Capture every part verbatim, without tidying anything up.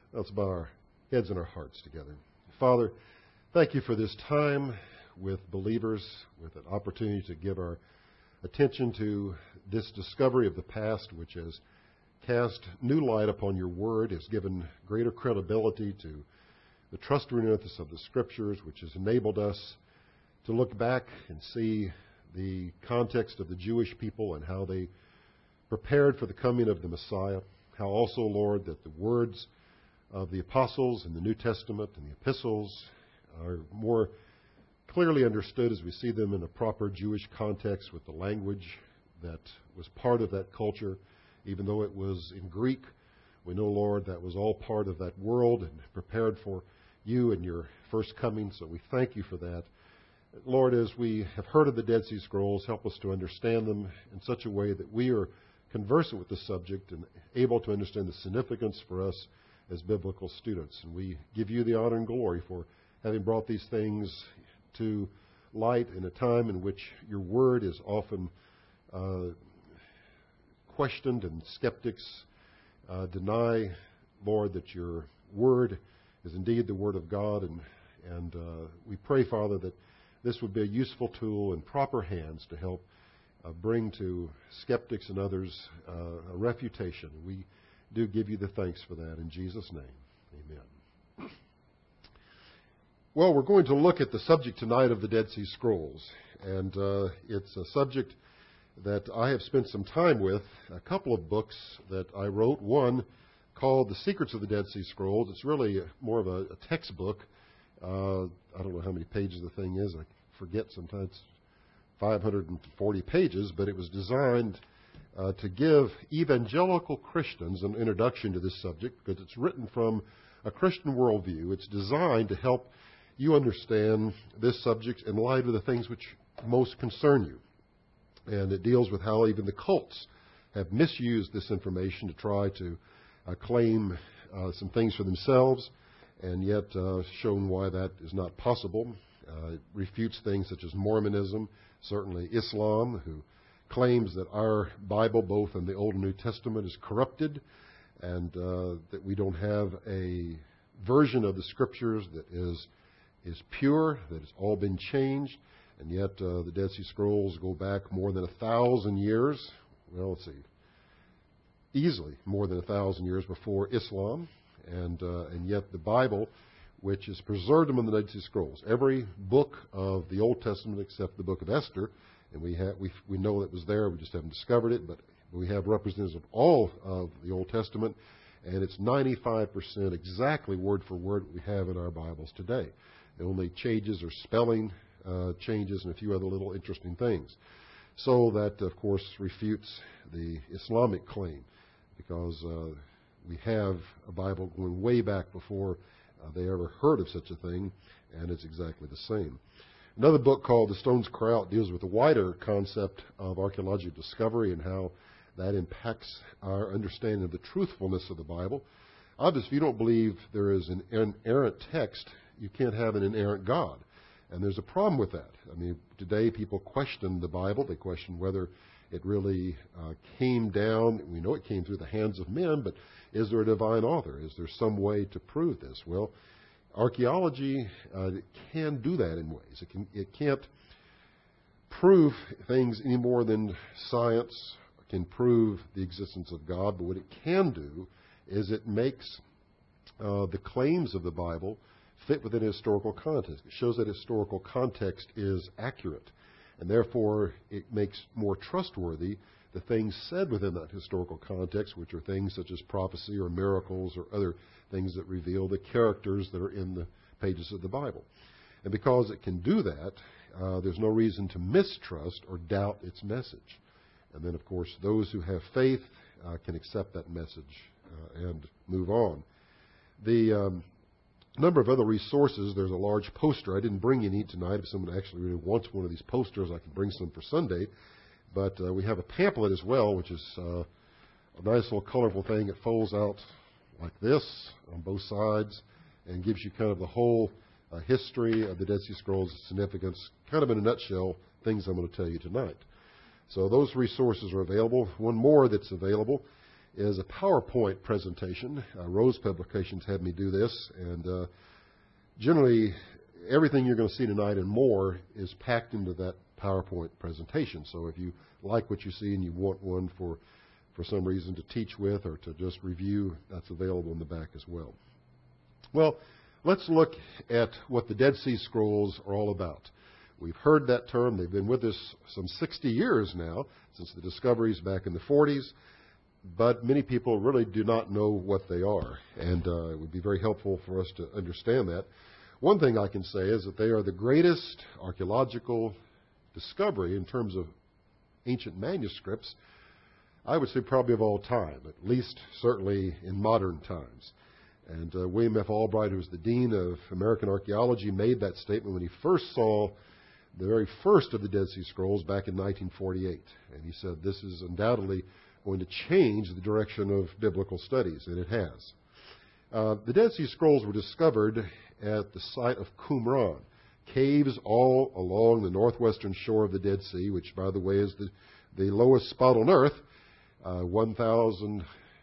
Let's bow our heads and our hearts together. Father, thank you for this time with believers, with an opportunity to give our attention to this discovery of the past, which has cast new light upon your word, has given greater credibility to the trustworthiness of the Scriptures, which has enabled us to look back and see the context of the Jewish people and how they prepared for the coming of the Messiah. How also, Lord, that the words of the apostles in the New Testament and the epistles are more clearly understood as we see them in a proper Jewish context with the language that was part of that culture. Even though it was in Greek, we know, Lord, that was all part of that world and prepared for you and your first coming. So we thank you for that. Lord, as we have heard of the Dead Sea Scrolls, help us to understand them in such a way that we are conversant with the subject and able to understand the significance for us as biblical students. And we give you the honor and glory for having brought these things to light in a time in which your word is often uh, questioned and skeptics uh, deny, Lord, that your word is indeed the word of God. And, and uh, we pray, Father, that this would be a useful tool in proper hands to help uh, bring to skeptics and others uh, a refutation. We do give you the thanks for that in Jesus' name. Amen. Well, we're going to look at the subject tonight of the Dead Sea Scrolls. And uh, it's a subject that I have spent some time with, a couple of books that I wrote. One called The Secrets of the Dead Sea Scrolls. It's really more of a, a textbook. Uh, I don't know how many pages the thing is. I forget sometimes. five hundred forty pages, but it was designed uh, to give evangelical Christians an introduction to this subject because it's written from a Christian worldview. It's designed to help you understand this subject in light of the things which most concern you. And it deals with how even the cults have misused this information to try to uh, claim uh, some things for themselves, and yet uh, shown why that is not possible. Uh, it refutes things such as Mormonism, certainly Islam, who claims that our Bible, both in the Old and New Testament, is corrupted, and uh, that we don't have a version of the Scriptures that is is pure, that has all been changed. And yet uh, the Dead Sea Scrolls go back more than a thousand years. Well, let's see, easily more than a thousand years before Islam, and uh, and yet the Bible, which is preserved among the Dead Sea Scrolls, every book of the Old Testament except the book of Esther, and we have we we know it was there, we just haven't discovered it, but we have representatives of all of the Old Testament, and it's ninety-five percent exactly word for word what we have in our Bibles today. The only changes are spelling uh, changes and a few other little interesting things. So that, of course, refutes the Islamic claim, because uh, we have a Bible going way back before uh, they ever heard of such a thing, and it's exactly the same. Another book called The Stones Cry Out deals with the wider concept of archaeological discovery and how that impacts our understanding of the truthfulness of the Bible. Obviously, if you don't believe there is an inerrant text, you can't have an inerrant God. And there's a problem with that. I mean, today people question the Bible. They question whether it really uh, came down. We know it came through the hands of men, but is there a divine author? Is there some way to prove this? Well, archaeology uh, can do that in ways. It, can, it can't prove things any more than science can prove the existence of God, but what it can do is it makes uh, the claims of the Bible fit within a historical context. It shows that historical context is accurate, and therefore it makes more trustworthy the things said within that historical context, which are things such as prophecy or miracles or other things that reveal the characters that are in the pages of the Bible. And because it can do that, uh, there's no reason to mistrust or doubt its message. And then, of course, those who have faith uh, can accept that message uh, and move on. The um, number of other resources, there's a large poster. I didn't bring any tonight. If someone actually really wants one of these posters, I can bring some for Sunday. But uh, we have a pamphlet as well, which is uh, a nice little colorful thing. It folds out like this on both sides and gives you kind of the whole uh, history of the Dead Sea Scrolls' significance, kind of in a nutshell, things I'm going to tell you tonight. So those resources are available. One more that's available is a PowerPoint presentation. Uh, Rose Publications had me do this, and uh, generally everything you're going to see tonight and more is packed into that PowerPoint presentation. So if you like what you see and you want one for, for some reason to teach with or to just review, that's available in the back as well. Well, let's look at what the Dead Sea Scrolls are all about. We've heard that term. They've been with us some sixty years now, since the discoveries back in the forties. But many people really do not know what they are, and uh, it would be very helpful for us to understand that. One thing I can say is that they are the greatest archaeological discovery in terms of ancient manuscripts, I would say probably of all time, at least certainly in modern times. And uh, William F. Albright, who was the Dean of American Archaeology, made that statement when he first saw the very first of the Dead Sea Scrolls back in nineteen forty-eight. And he said, this is undoubtedly going to change the direction of biblical studies, and it has. Uh, the Dead Sea Scrolls were discovered at the site of Qumran, caves all along the northwestern shore of the Dead Sea, which, by the way, is the, the lowest spot on earth, uh, one thousand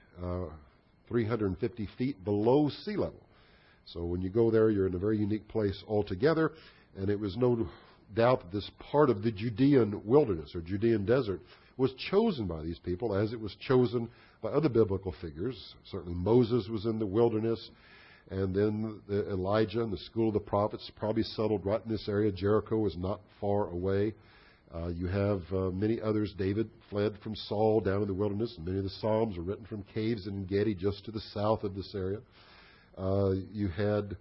three hundred fifty feet below sea level. So when you go there, you're in a very unique place altogether, and it was no doubt that this part of the Judean wilderness or Judean desert was chosen by these people as it was chosen by other biblical figures. Certainly Moses was in the wilderness, and then the Elijah and the school of the prophets probably settled right in this area. Jericho was not far away. Uh, you have uh, many others. David fled from Saul down in the wilderness, and many of the Psalms are written from caves in En-Gedi just to the south of this area. Uh, you had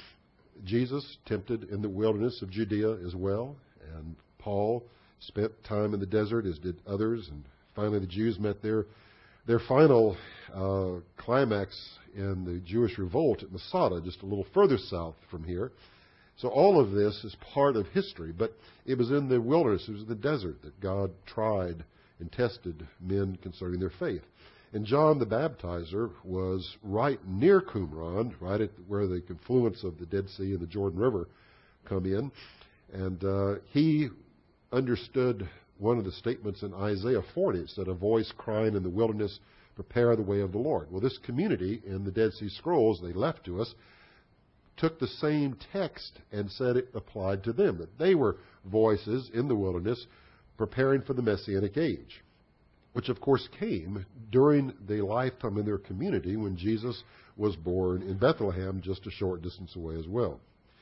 Jesus tempted in the wilderness of Judea as well, and Paul spent time in the desert, as did others, and finally the Jews met their their final uh, climax in the Jewish revolt at Masada, just a little further south from here. So all of this is part of history, but it was in the wilderness, it was in the desert that God tried and tested men concerning their faith. And John the Baptizer was right near Qumran, right at where the confluence of the Dead Sea and the Jordan River come in, and uh, he understood one of the statements in Isaiah forty. It said, a voice crying in the wilderness, prepare the way of the Lord. Well, this community in the Dead Sea Scrolls they left to us took the same text and said it applied to them, that they were voices in the wilderness preparing for the Messianic age, which of course came during the lifetime of their community when Jesus was born in Bethlehem, just a short distance away as well.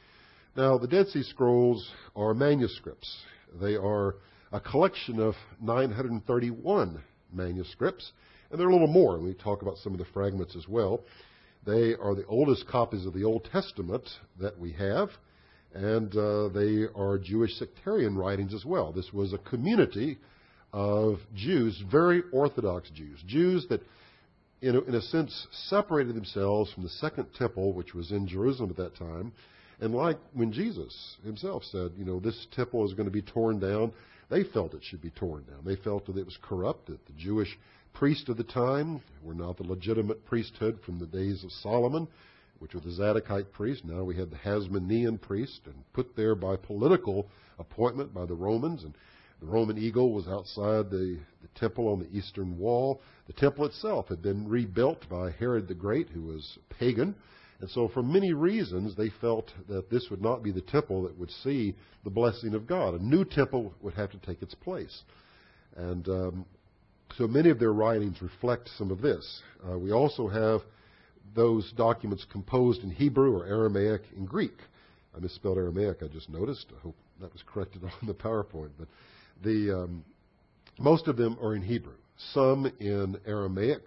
Now, the Dead Sea Scrolls are manuscripts. They are a collection of nine hundred thirty-one manuscripts, and there are a little more. We talk about some of the fragments as well. They are the oldest copies of the Old Testament that we have, and uh, they are Jewish sectarian writings as well. This was a community of Jews, very Orthodox Jews, Jews that, in a, in a sense, separated themselves from the Second Temple, which was in Jerusalem at that time. And like when Jesus himself said, you know, this temple is going to be torn down, they felt it should be torn down. They felt that it was corrupt, that the Jewish priests of the time were not the legitimate priesthood from the days of Solomon, which was the Zadokite priest. Now we had the Hasmonean priest, and put there by political appointment by the Romans. And the Roman eagle was outside the, the temple on the eastern wall. The temple itself had been rebuilt by Herod the Great, who was pagan. And so for many reasons, they felt that this would not be the temple that would see the blessing of God. A new temple would have to take its place. And um, so many of their writings reflect some of this. Uh, we also have those documents composed in Hebrew or Aramaic and Greek. I misspelled Aramaic, I just noticed. I hope that was corrected on the PowerPoint. But the um, most of them are in Hebrew, some in Aramaic,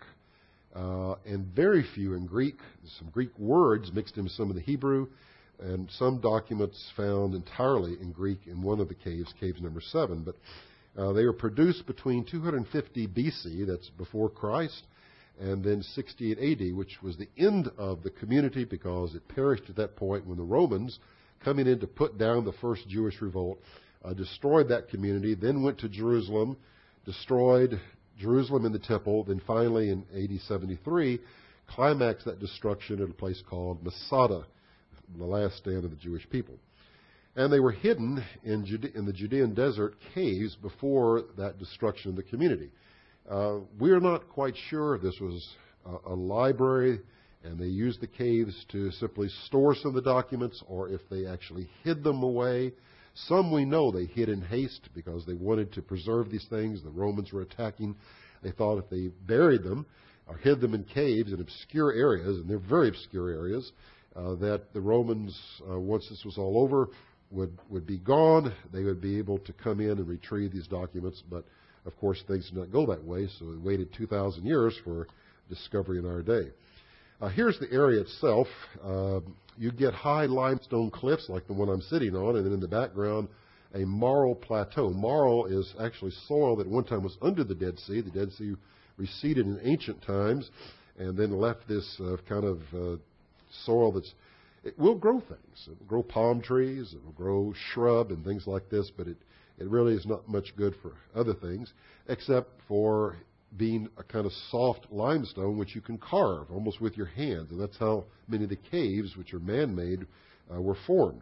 uh, and very few in Greek. Some Greek words mixed in with some of the Hebrew, and some documents found entirely in Greek in one of the caves, cave number seven. But uh, they were produced between two hundred fifty B C, that's before Christ, and then sixty-eight A D, which was the end of the community because it perished at that point when the Romans, coming in to put down the first Jewish revolt, uh, destroyed that community, then went to Jerusalem, destroyed Jerusalem and the temple, then finally in A D seventy-three, climaxed that destruction at a place called Masada, the last stand of the Jewish people. And they were hidden in, Jude- in the Judean desert caves before that destruction of the community. Uh, we're not quite sure if this was a, a library and they used the caves to simply store some of the documents, or if they actually hid them away. Some we know they hid in haste because they wanted to preserve these things. The Romans were attacking. They thought if they buried them or hid them in caves in obscure areas, and they're very obscure areas, uh, that the Romans, uh, once this was all over, would, would be gone. They would be able to come in and retrieve these documents. But, of course, things did not go that way, so we waited two thousand years for discovery in our day. Uh, here's the area itself. Uh, you get high limestone cliffs like the one I'm sitting on, and then in the background, a marl plateau. Marl is actually soil that at one time was under the Dead Sea. The Dead Sea receded in ancient times and then left this uh, kind of uh, soil that's, it will grow things. It will grow palm trees, it will grow shrub and things like this, but it, it really is not much good for other things except for being a kind of soft limestone which you can carve almost with your hands. And that's how many of the caves, which are man-made, uh, were formed.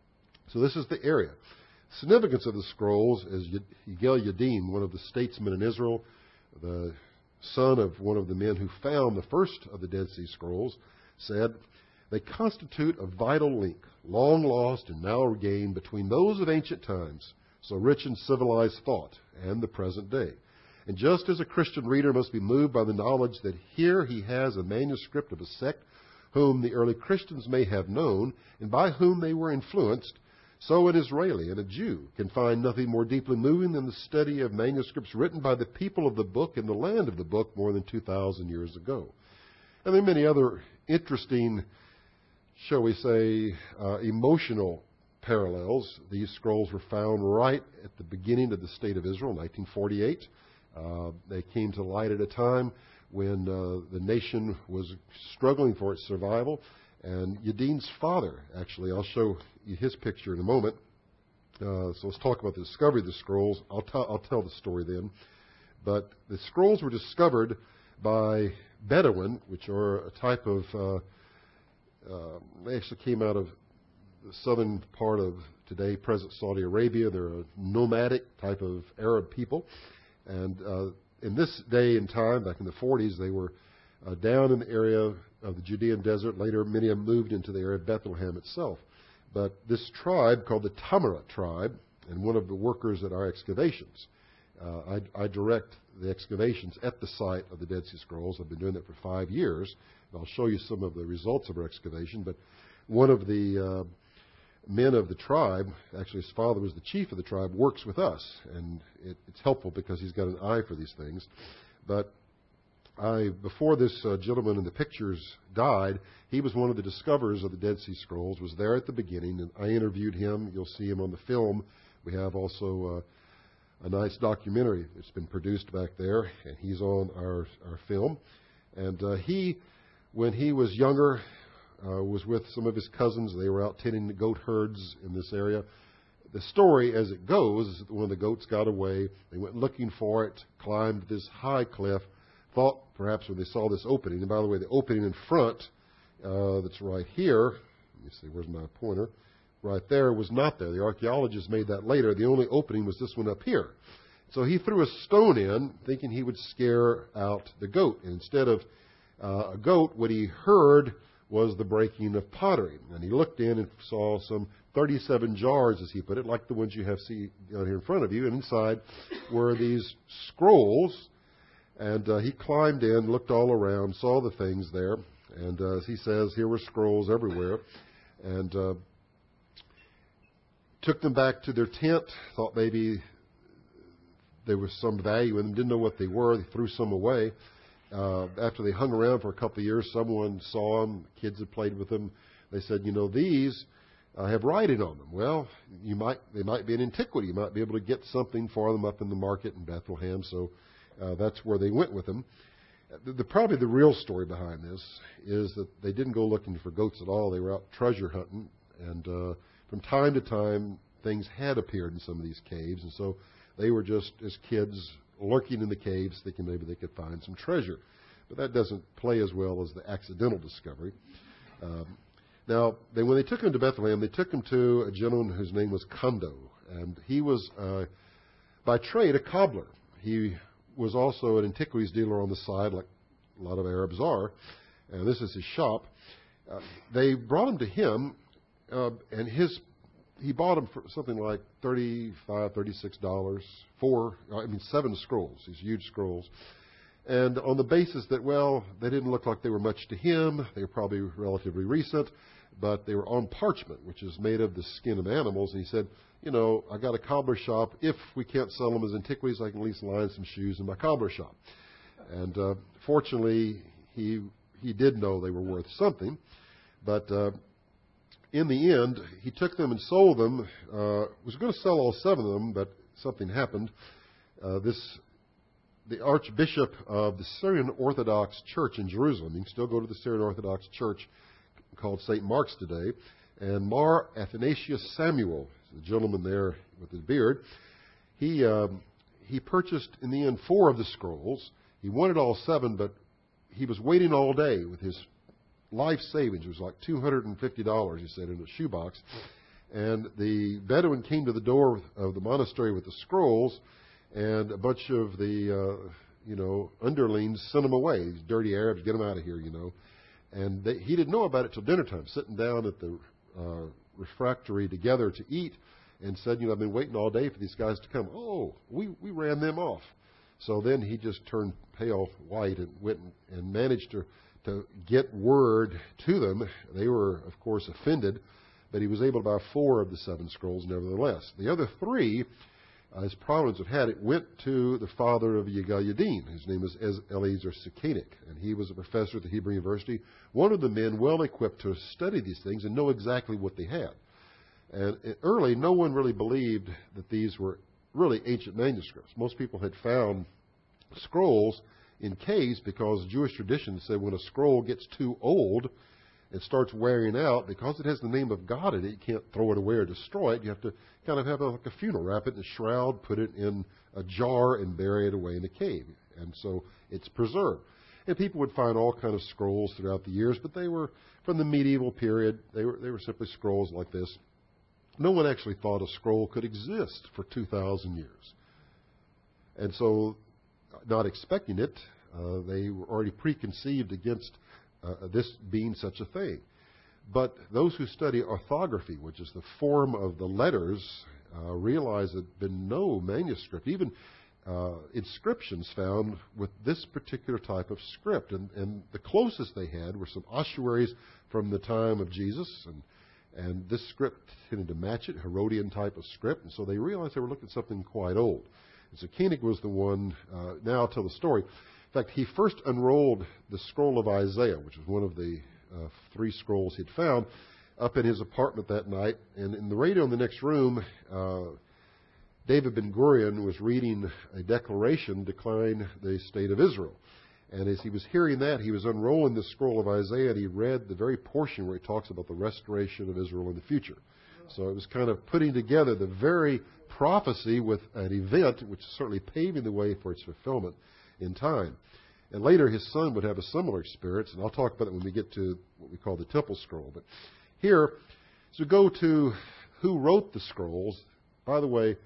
So this is the area. Significance of the scrolls is Yigal Yadin, one of the statesmen in Israel, the son of one of the men who found the first of the Dead Sea Scrolls, said, "They constitute a vital link, long lost and now regained, between those of ancient times, so rich in civilized thought, and the present day. And just as a Christian reader must be moved by the knowledge that here he has a manuscript of a sect whom the early Christians may have known and by whom they were influenced, so an Israeli and a Jew can find nothing more deeply moving than the study of manuscripts written by the people of the book in the land of the book more than two thousand years ago." And there are many other interesting, shall we say, uh, emotional parallels. These scrolls were found right at the beginning of the state of Israel, nineteen forty-eight. Uh, they came to light at a time when uh, the nation was struggling for its survival. And Yadin's father, actually, I'll show you his picture in a moment. Uh, so let's talk about the discovery of the scrolls. I'll, t- I'll tell the story then. But the scrolls were discovered by Bedouin, which are a type of, uh, uh, they actually came out of the southern part of today, present Saudi Arabia. They're a nomadic type of Arab people. And uh, in this day and time, back in the forties, they were uh, down in the area of the Judean desert. Later, many of them moved into the area of Bethlehem itself. But this tribe, called the Tamara tribe, and one of the workers at our excavations, uh, I, I direct the excavations at the site of the Dead Sea Scrolls. I've been doing that for five years. And I'll show you some of the results of our excavation. But one of the uh, men of the tribe, actually his father was the chief of the tribe, works with us. And it, it's helpful because he's got an eye for these things. But I, before this uh, gentleman in the pictures died, he was one of the discoverers of the Dead Sea Scrolls, was there at the beginning, and I interviewed him. You'll see him on the film. We have also uh, a nice documentary that's been produced back there, and he's on our, our film. And uh, he, when he was younger, uh, was with some of his cousins. They were out tending the goat herds in this area. The story, as it goes, is that one of the goats got away. They went looking for it, climbed this high cliff, thought perhaps when they saw this opening, and by the way, the opening in front uh, that's right here, let me see, where's my pointer? Right there was not there. The archaeologists made that later. The only opening was this one up here. So he threw a stone in, thinking he would scare out the goat. And instead of uh, a goat, what he heard was the breaking of pottery. And he looked in and saw some thirty-seven jars, as he put it, like the ones you have see down here in front of you. And inside were these scrolls. And uh, he climbed in, looked all around, saw the things there. And uh, as he says, here were scrolls everywhere. And uh, took them back to their tent, thought maybe there was some value in them, didn't know what they were. They threw some away. Uh, after they hung around for a couple of years, someone saw them. Kids had played with them. They said, you know, these uh, have writing on them. Well, you might they might be an antiquity. You might be able to get something for them up in the market in Bethlehem. So uh, that's where they went with them. The, the, probably the real story behind this is that they didn't go looking for goats at all. They were out treasure hunting. And uh, from time to time, things had appeared in some of these caves. And so they were just, as kids, lurking in the caves, thinking maybe they could find some treasure. But that doesn't play as well as the accidental discovery. Um, now, they, when they took him to Bethlehem, they took him to a gentleman whose name was Kondo. And he was, uh, by trade, a cobbler. He was also an antiquities dealer on the side, like a lot of Arabs are, and this is his shop. Uh, they brought him to him, uh, and his he bought them for something like thirty-five, thirty-six dollars for, I mean, seven scrolls, these huge scrolls. And on the basis that, well, they didn't look like they were much to him. They were probably relatively recent, but they were on parchment, which is made of the skin of animals. And he said, you know, I got a cobbler shop. If we can't sell them as antiquities, I can at least line some shoes in my cobbler shop. And uh, fortunately, he he did know they were worth something. But uh, in the end, he took them and sold them. Uh, was going to sell all seven of them, but something happened. Uh, this The Archbishop of the Syrian Orthodox Church in Jerusalem, you can still go to the Syrian Orthodox Church called Saint Mark's today, and Mar Athanasius Samuel, the gentleman there with his beard, he um, he purchased in the end four of the scrolls. He wanted all seven, but he was waiting all day with his life savings. It was like two hundred fifty dollars, he said, in a shoebox. And the Bedouin came to the door of the monastery with the scrolls, and a bunch of the, uh, you know, underlings sent him away. These dirty Arabs, get them out of here, you know. And they, he didn't know about it till dinner time, sitting down at the uh, refectory together to eat, and said, you know, I've been waiting all day for these guys to come. Oh, we, we ran them off. So then he just turned pale white and went and, and managed to, to get word to them. They were, of course, offended, but he was able to buy four of the seven scrolls nevertheless. The other three, Uh, his providence had had it, went to the father of Yigal Yadin. His name was Eliezer Sekenic, and he was a professor at the Hebrew University, one of the men well equipped to study these things and know exactly what they had. And early, no one really believed that these were really ancient manuscripts. Most people had found scrolls in caves because Jewish tradition said when a scroll gets too old, it starts wearing out, because it has the name of God in it, you can't throw it away or destroy it. You have to kind of have a, like a funeral, wrap it in a shroud, put it in a jar, and bury it away in a cave. And so it's preserved. And people would find all kinds of scrolls throughout the years, but they were from the medieval period. They were they were simply scrolls like this. No one actually thought a scroll could exist for two thousand years. And so, not expecting it, uh, they were already preconceived against Uh, this being such a thing. But those who study orthography, which is the form of the letters, uh, realize that there had been no manuscript, even uh, inscriptions found with this particular type of script. And, and the closest they had were some ossuaries from the time of Jesus, and, and this script tended to match it, Herodian type of script, and so they realized they were looking at something quite old. And so Koenig was the one, uh, now I'll tell the story. In fact, he first unrolled the scroll of Isaiah, which was one of the uh, three scrolls he'd found, up in his apartment that night. And in the radio in the next room, uh, David Ben-Gurion was reading a declaration declaring the state of Israel. And as he was hearing that, he was unrolling the scroll of Isaiah, and he read the very portion where he talks about the restoration of Israel in the future. So it was kind of putting together the very prophecy with an event which is certainly paving the way for its fulfillment in time. And later his son would have a similar experience, and I'll talk about it when we get to what we call the Temple Scroll. But here, as we go to who wrote the scrolls, by the way,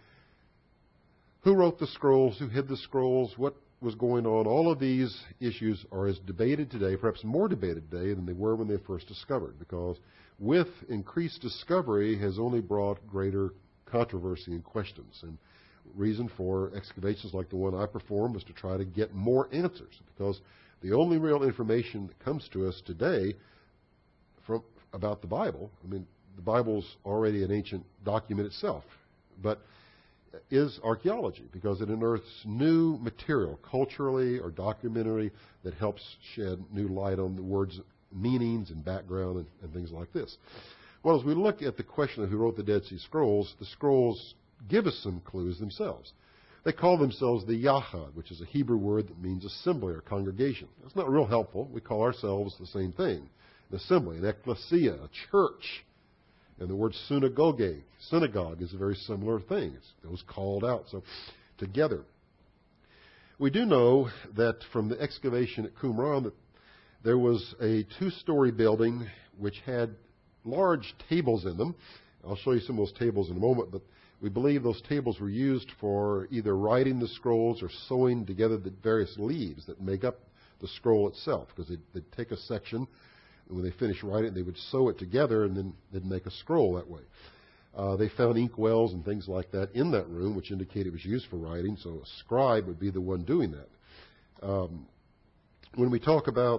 who wrote the scrolls, who hid the scrolls, what was going on, all of these issues are as debated today, perhaps more debated today than they were when they were first discovered, because with increased discovery has only brought greater controversy and questions. And reason for excavations like the one I performed was to try to get more answers, because the only real information that comes to us today from about the Bible, I mean, the Bible's already an ancient document itself, but is archaeology, because it unearths new material, culturally or documentary, that helps shed new light on the words' meanings and background and, and things like this. Well, as we look at the question of who wrote the Dead Sea Scrolls, the scrolls give us some clues themselves. They call themselves the Yahad, which is a Hebrew word that means assembly or congregation. That's not real helpful. We call ourselves the same thing, an assembly, an ecclesia, a church. And the word synagogue, synagogue, is a very similar thing. It's those called out. So together. We do know that from the excavation at Qumran that there was a two-story building which had large tables in them. I'll show you some of those tables in a moment, but We believe those tables were used for either writing the scrolls or sewing together the various leaves that make up the scroll itself, because they'd, they'd take a section, and when they finished writing, they would sew it together, and then they'd make a scroll that way. Uh, they found inkwells and things like that in that room, which indicated it was used for writing, so a scribe would be the one doing that. Um, when we talk about...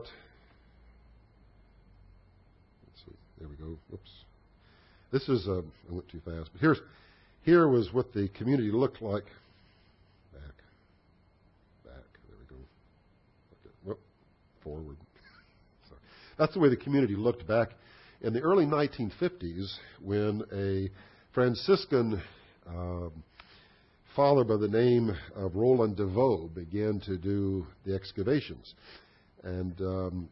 Let's see, there we go. Oops. This is... Uh, I went too fast, but here's... Here was what the community looked like. Back. Back. There we go. Okay. Whoop. Forward. Sorry. That's the way the community looked back in the early nineteen fifties, when a Franciscan uh, father by the name of Roland DeVoe began to do the excavations and um,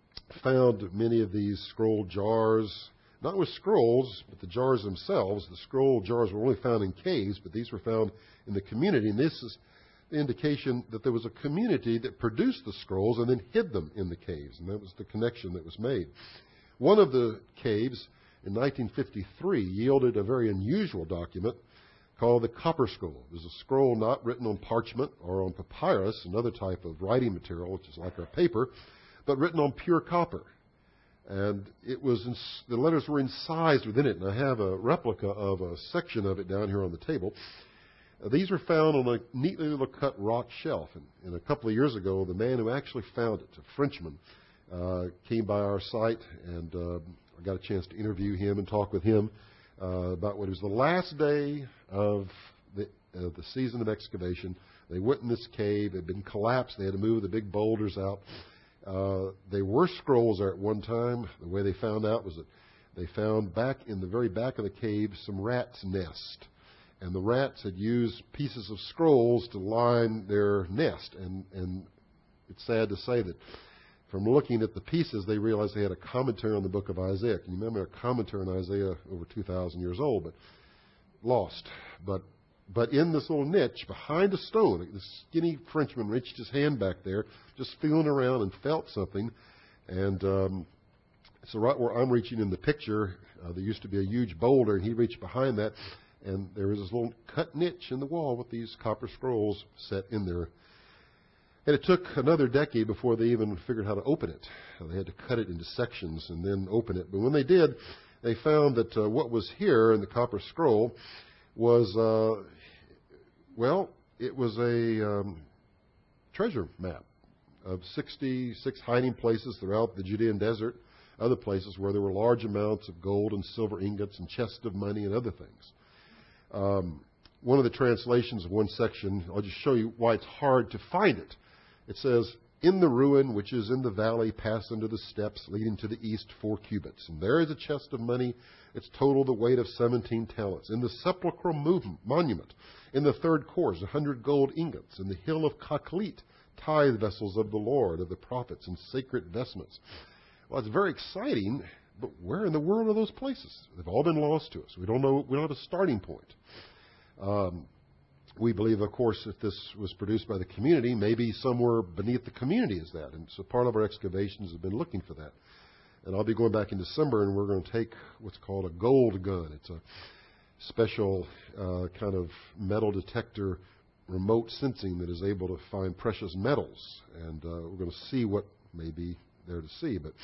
found many of these scroll jars. Not with scrolls, but the jars themselves. The scroll jars were only found in caves, but these were found in the community. And this is the indication that there was a community that produced the scrolls and then hid them in the caves. And that was the connection that was made. One of the caves in nineteen fifty-three yielded a very unusual document called the Copper Scroll. It was a scroll not written on parchment or on papyrus, another type of writing material, which is like our paper, but written on pure copper. And it was in, the letters were incised within it, and I have a replica of a section of it down here on the table. Uh, these were found on a neatly little cut rock shelf. And, and a couple of years ago, the man who actually found it, a Frenchman, uh, came by our site, and uh, I got a chance to interview him and talk with him uh, about what was the last day of the, uh, the season of excavation. They went in this cave. It had been collapsed. They had to move the big boulders out. Uh, they were scrolls there at one time. The way they found out was that they found back in the very back of the cave some rats' nest. And the rats had used pieces of scrolls to line their nest. And, and it's sad to say that from looking at the pieces, they realized they had a commentary on the book of Isaiah. Can you remember a commentary on Isaiah over two thousand years old, but lost. But But in this little niche behind a stone, the skinny Frenchman reached his hand back there, just feeling around, and felt something. And um, so right where I'm reaching in the picture, uh, there used to be a huge boulder, and he reached behind that, and there was this little cut niche in the wall with these copper scrolls set in there. And it took another decade before they even figured how to open it. They had to cut it into sections and then open it. But when they did, they found that uh, what was here in the copper scroll was... Uh, Well, it was a um, treasure map of sixty-six hiding places throughout the Judean desert, other places where there were large amounts of gold and silver ingots and chests of money and other things. Um, one of the translations of one section, I'll just show you why it's hard to find it. It says, "In the ruin which is in the valley, pass under the steps leading to the east four cubits. And there is a chest of money, its total the weight of seventeen talents. In the sepulchral movement, monument, in the third course, a hundred gold ingots. In the hill of Kaklit, tithe vessels of the Lord, of the prophets, and sacred vestments." Well, it's very exciting, but where in the world are those places? They've all been lost to us. We don't know. We don't have a starting point. Um, we believe, of course, if this was produced by the community, maybe somewhere beneath the community is that. And so part of our excavations have been looking for that. And I'll be going back in December, and we're going to take what's called a gold gun. It's a special uh, kind of metal detector, remote sensing that is able to find precious metals. And uh, we're going to see what may be there to see. But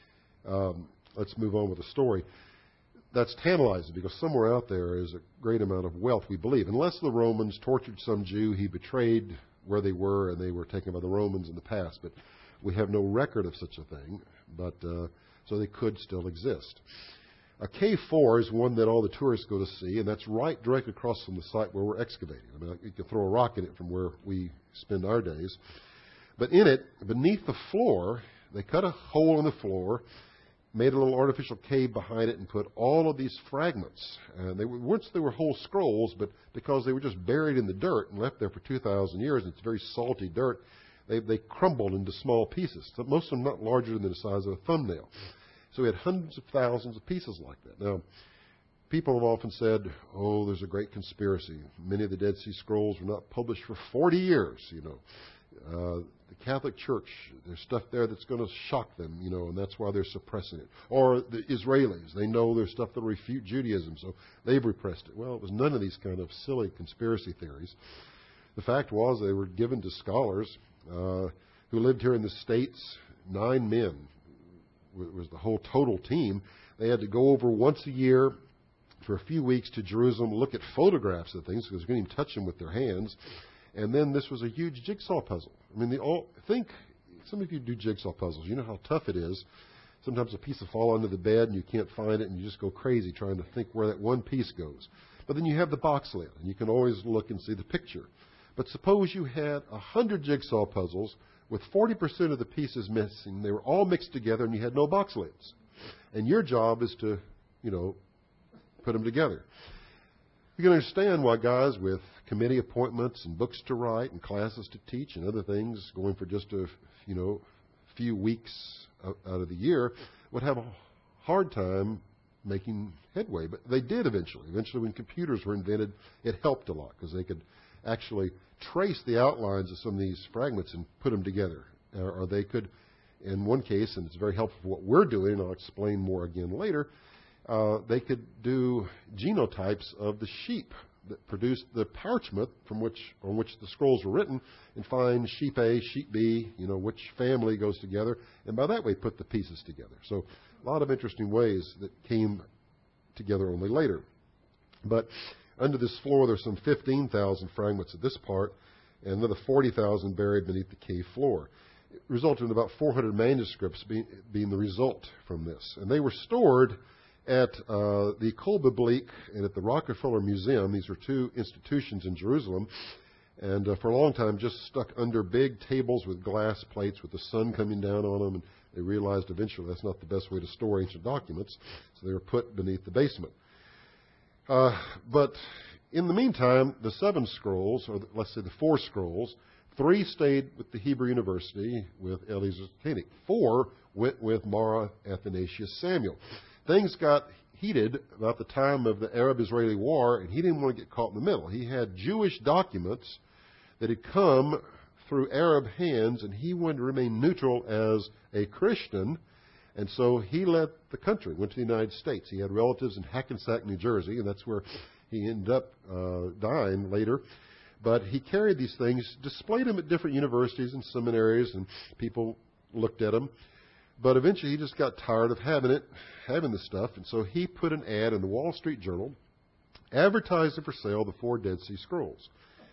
um, let's move on with the story. That's tantalizing, because somewhere out there is a great amount of wealth, we believe. Unless the Romans tortured some Jew, he betrayed where they were, and they were taken by the Romans in the past. But we have no record of such a thing, but uh, so they could still exist. A Cave four is one that all the tourists go to see, and that's right directly across from the site where we're excavating. I mean, you can throw a rock in it from where we spend our days. But in it, beneath the floor, they cut a hole in the floor, made a little artificial cave behind it, and put all of these fragments. And they were, once they were whole scrolls, but because they were just buried in the dirt and left there for two thousand years, and it's very salty dirt, they, they crumbled into small pieces. So most of them not larger than the size of a thumbnail. So we had hundreds of thousands of pieces like that. Now, people have often said, oh, there's a great conspiracy. Many of the Dead Sea Scrolls were not published for forty years, you know. Uh, the Catholic Church, there's stuff there that's going to shock them, you know, and that's why they're suppressing it. Or the Israelis, they know there's stuff that will refute Judaism, so they've repressed it. Well, it was none of these kind of silly conspiracy theories. The fact was they were given to scholars uh, who lived here in the States, nine men was the whole total team. They had to go over once a year for a few weeks to Jerusalem, look at photographs of things, because they couldn't even touch them with their hands. And then this was a huge jigsaw puzzle. I mean, they all think, some of you do jigsaw puzzles. You know how tough it is. Sometimes a piece will fall under the bed and you can't find it and you just go crazy trying to think where that one piece goes. But then you have the box lid and you can always look and see the picture. But suppose you had a hundred jigsaw puzzles with forty percent of the pieces missing. They were all mixed together and you had no box lids. And your job is to, you know, put them together. You can understand why guys with committee appointments and books to write and classes to teach and other things going for just a, you know, few weeks out of the year would have a hard time making headway. But they did eventually. Eventually when computers were invented, it helped a lot because they could actually trace the outlines of some of these fragments and put them together. Or, or they could, in one case, and it's very helpful for what we're doing, and I'll explain more again later, uh, they could do genotypes of the sheep that produced the parchment from which on which the scrolls were written, and find sheep A, sheep B, you know, which family goes together, and by that way put the pieces together. So a lot of interesting ways that came together only later. But under this floor, there's some fifteen thousand fragments of this part, and another forty thousand buried beneath the cave floor. It resulted in about four hundred manuscripts being, being the result from this. And they were stored at uh, the Kol Biblique and at the Rockefeller Museum. These are two institutions in Jerusalem. And uh, for a long time, just stuck under big tables with glass plates with the sun coming down on them. And they realized eventually that's not the best way to store ancient documents. So they were put beneath the basement. Uh, but in the meantime, the seven scrolls, or the, let's say the four scrolls, three stayed with the Hebrew University with Eliezer Koenig. Four went with Mara Athanasius Samuel. Things got heated about the time of the Arab-Israeli War, and he didn't want to get caught in the middle. He had Jewish documents that had come through Arab hands, and he wanted to remain neutral as a Christian. And so he left the country, went to the United States. He had relatives in Hackensack, New Jersey, and that's where he ended up uh, dying later. But he carried these things, displayed them at different universities and seminaries, and people looked at them. But eventually he just got tired of having it, having the stuff, and so he put an ad in the Wall Street Journal, advertising for sale the four Dead Sea Scrolls.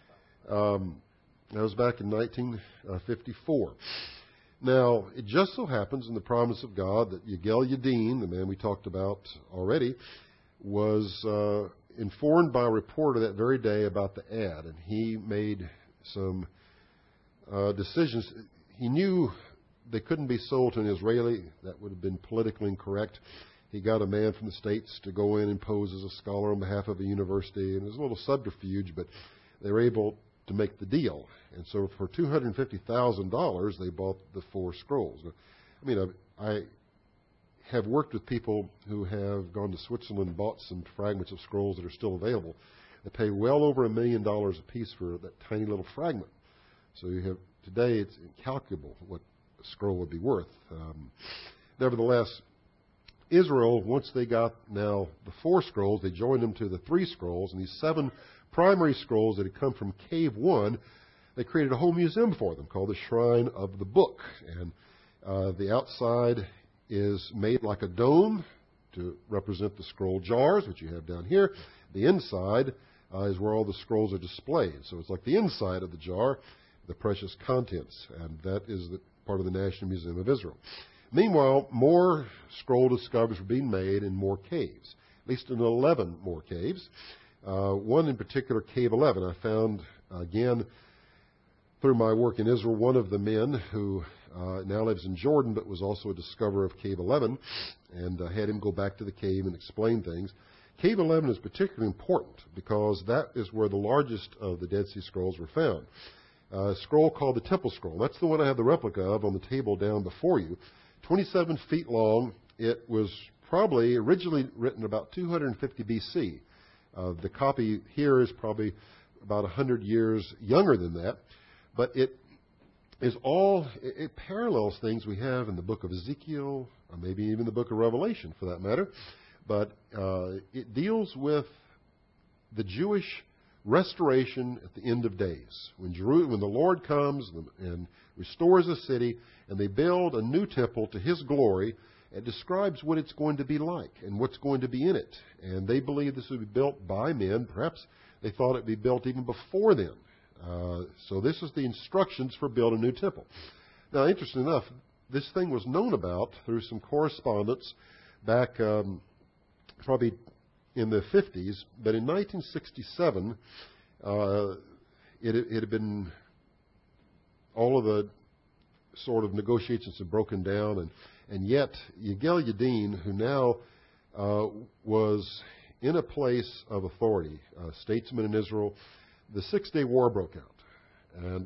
Um, that was back in nineteen fifty-four. Now, it just so happens in the promise of God that Yigal Yadin, the man we talked about already, was uh, informed by a reporter that very day about the ad, and he made some uh, decisions. He knew they couldn't be sold to an Israeli. That would have been politically incorrect. He got a man from the States to go in and pose as a scholar on behalf of a university, and it was a little subterfuge, but they were able to make the deal. And so for two hundred fifty thousand dollars, they bought the four scrolls. I mean, I, I have worked with people who have gone to Switzerland and bought some fragments of scrolls that are still available. They pay well over a million dollars a piece for that tiny little fragment. So you have today it's incalculable what a scroll would be worth. Um, nevertheless, Israel, once they got now the four scrolls, they joined them to the three scrolls, and these seven primary scrolls that had come from Cave One, they created a whole museum for them called the Shrine of the Book. And uh, the outside is made like a dome to represent the scroll jars, which you have down here. The inside uh, is where all the scrolls are displayed. So it's like the inside of the jar, the precious contents, and that is the part of the National Museum of Israel. Meanwhile, more scroll discoveries were being made in more caves, at least in eleven more caves. Uh, one in particular, Cave eleven, I found, uh, again, through my work in Israel, one of the men who uh, now lives in Jordan but was also a discoverer of Cave eleven, and uh, had him go back to the cave and explain things. Cave eleven is particularly important because that is where the largest of the Dead Sea Scrolls were found. Uh, a scroll called the Temple Scroll. That's the one I have the replica of on the table down before you. twenty-seven feet long. It was probably originally written about two hundred fifty B C. Uh, the copy here is probably about one hundred years younger than that. But it is all, it, it parallels things we have in the book of Ezekiel, or maybe even the book of Revelation for that matter. But uh, it deals with the Jewish restoration at the end of days. When, Jeru- when the Lord comes and restores a city and they build a new temple to His glory, it describes what it's going to be like and what's going to be in it. And they believe this would be built by men. Perhaps they thought it would be built even before then. Uh, so this is the instructions for building a new temple. Now, interesting enough, this thing was known about through some correspondence back um, probably in the fifties, but in nineteen sixty-seven, uh, it, it had been, all of the sort of negotiations had broken down, and, and yet Yigal Yadin, who now uh, was in a place of authority, a statesman in Israel, the Six-Day War broke out, and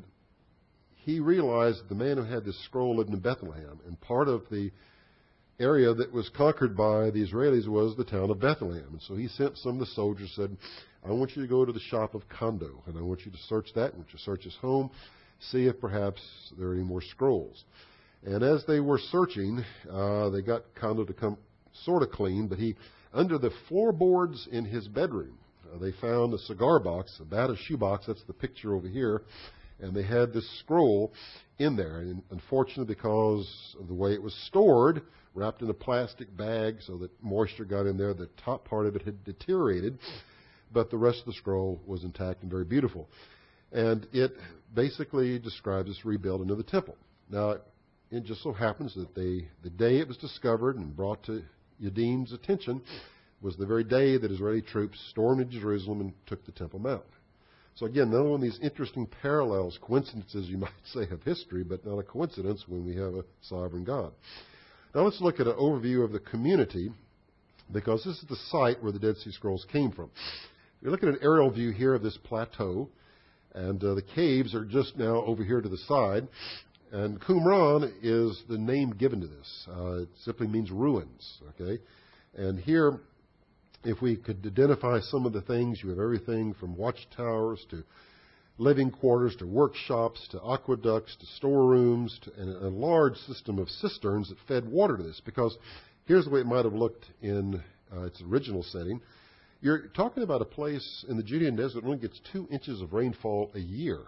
he realized the man who had this scroll lived in Bethlehem, and part of the area that was conquered by the Israelis was the town of Bethlehem. And so he sent some of the soldiers, said, I want you to go to the shop of Kondo, and I want you to search that, I want you to search his home, see if perhaps there are any more scrolls. And as they were searching, uh, they got Kondo to come sort of clean, but he, under the floorboards in his bedroom, uh, they found a cigar box, about a shoebox, that's the picture over here, and they had this scroll in there. And unfortunately, because of the way it was stored, wrapped in a plastic bag so that moisture got in there, the top part of it had deteriorated, but the rest of the scroll was intact and very beautiful. And it basically describes this rebuilding of the temple. Now, it just so happens that they, the day it was discovered and brought to Yadin's attention was the very day that Israeli troops stormed into Jerusalem and took the Temple Mount. So again, another one of these interesting parallels, coincidences you might say of history, but not a coincidence when we have a sovereign God. Now let's look at an overview of the community, because this is the site where the Dead Sea Scrolls came from. You look at an aerial view here of this plateau, and uh, the caves are just now over here to the side. And Qumran is the name given to this. Uh, it simply means ruins. Okay, and here, if we could identify some of the things, you have everything from watchtowers to living quarters to workshops to aqueducts to storerooms to, and a large system of cisterns that fed water to this. Because here's the way it might have looked in uh, its original setting. You're talking about a place in the Judean desert that only gets two inches of rainfall a year.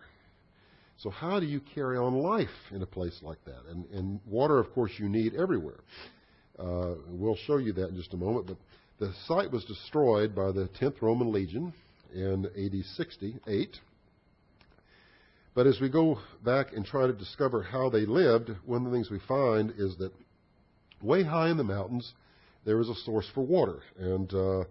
So how do you carry on life in a place like that? And, and water, of course, you need everywhere. Uh, we'll show you that in just a moment. But the site was destroyed by the tenth Roman Legion in A D sixty-eight. But as we go back and try to discover how they lived, one of the things we find is that way high in the mountains, there was a source for water. And uh,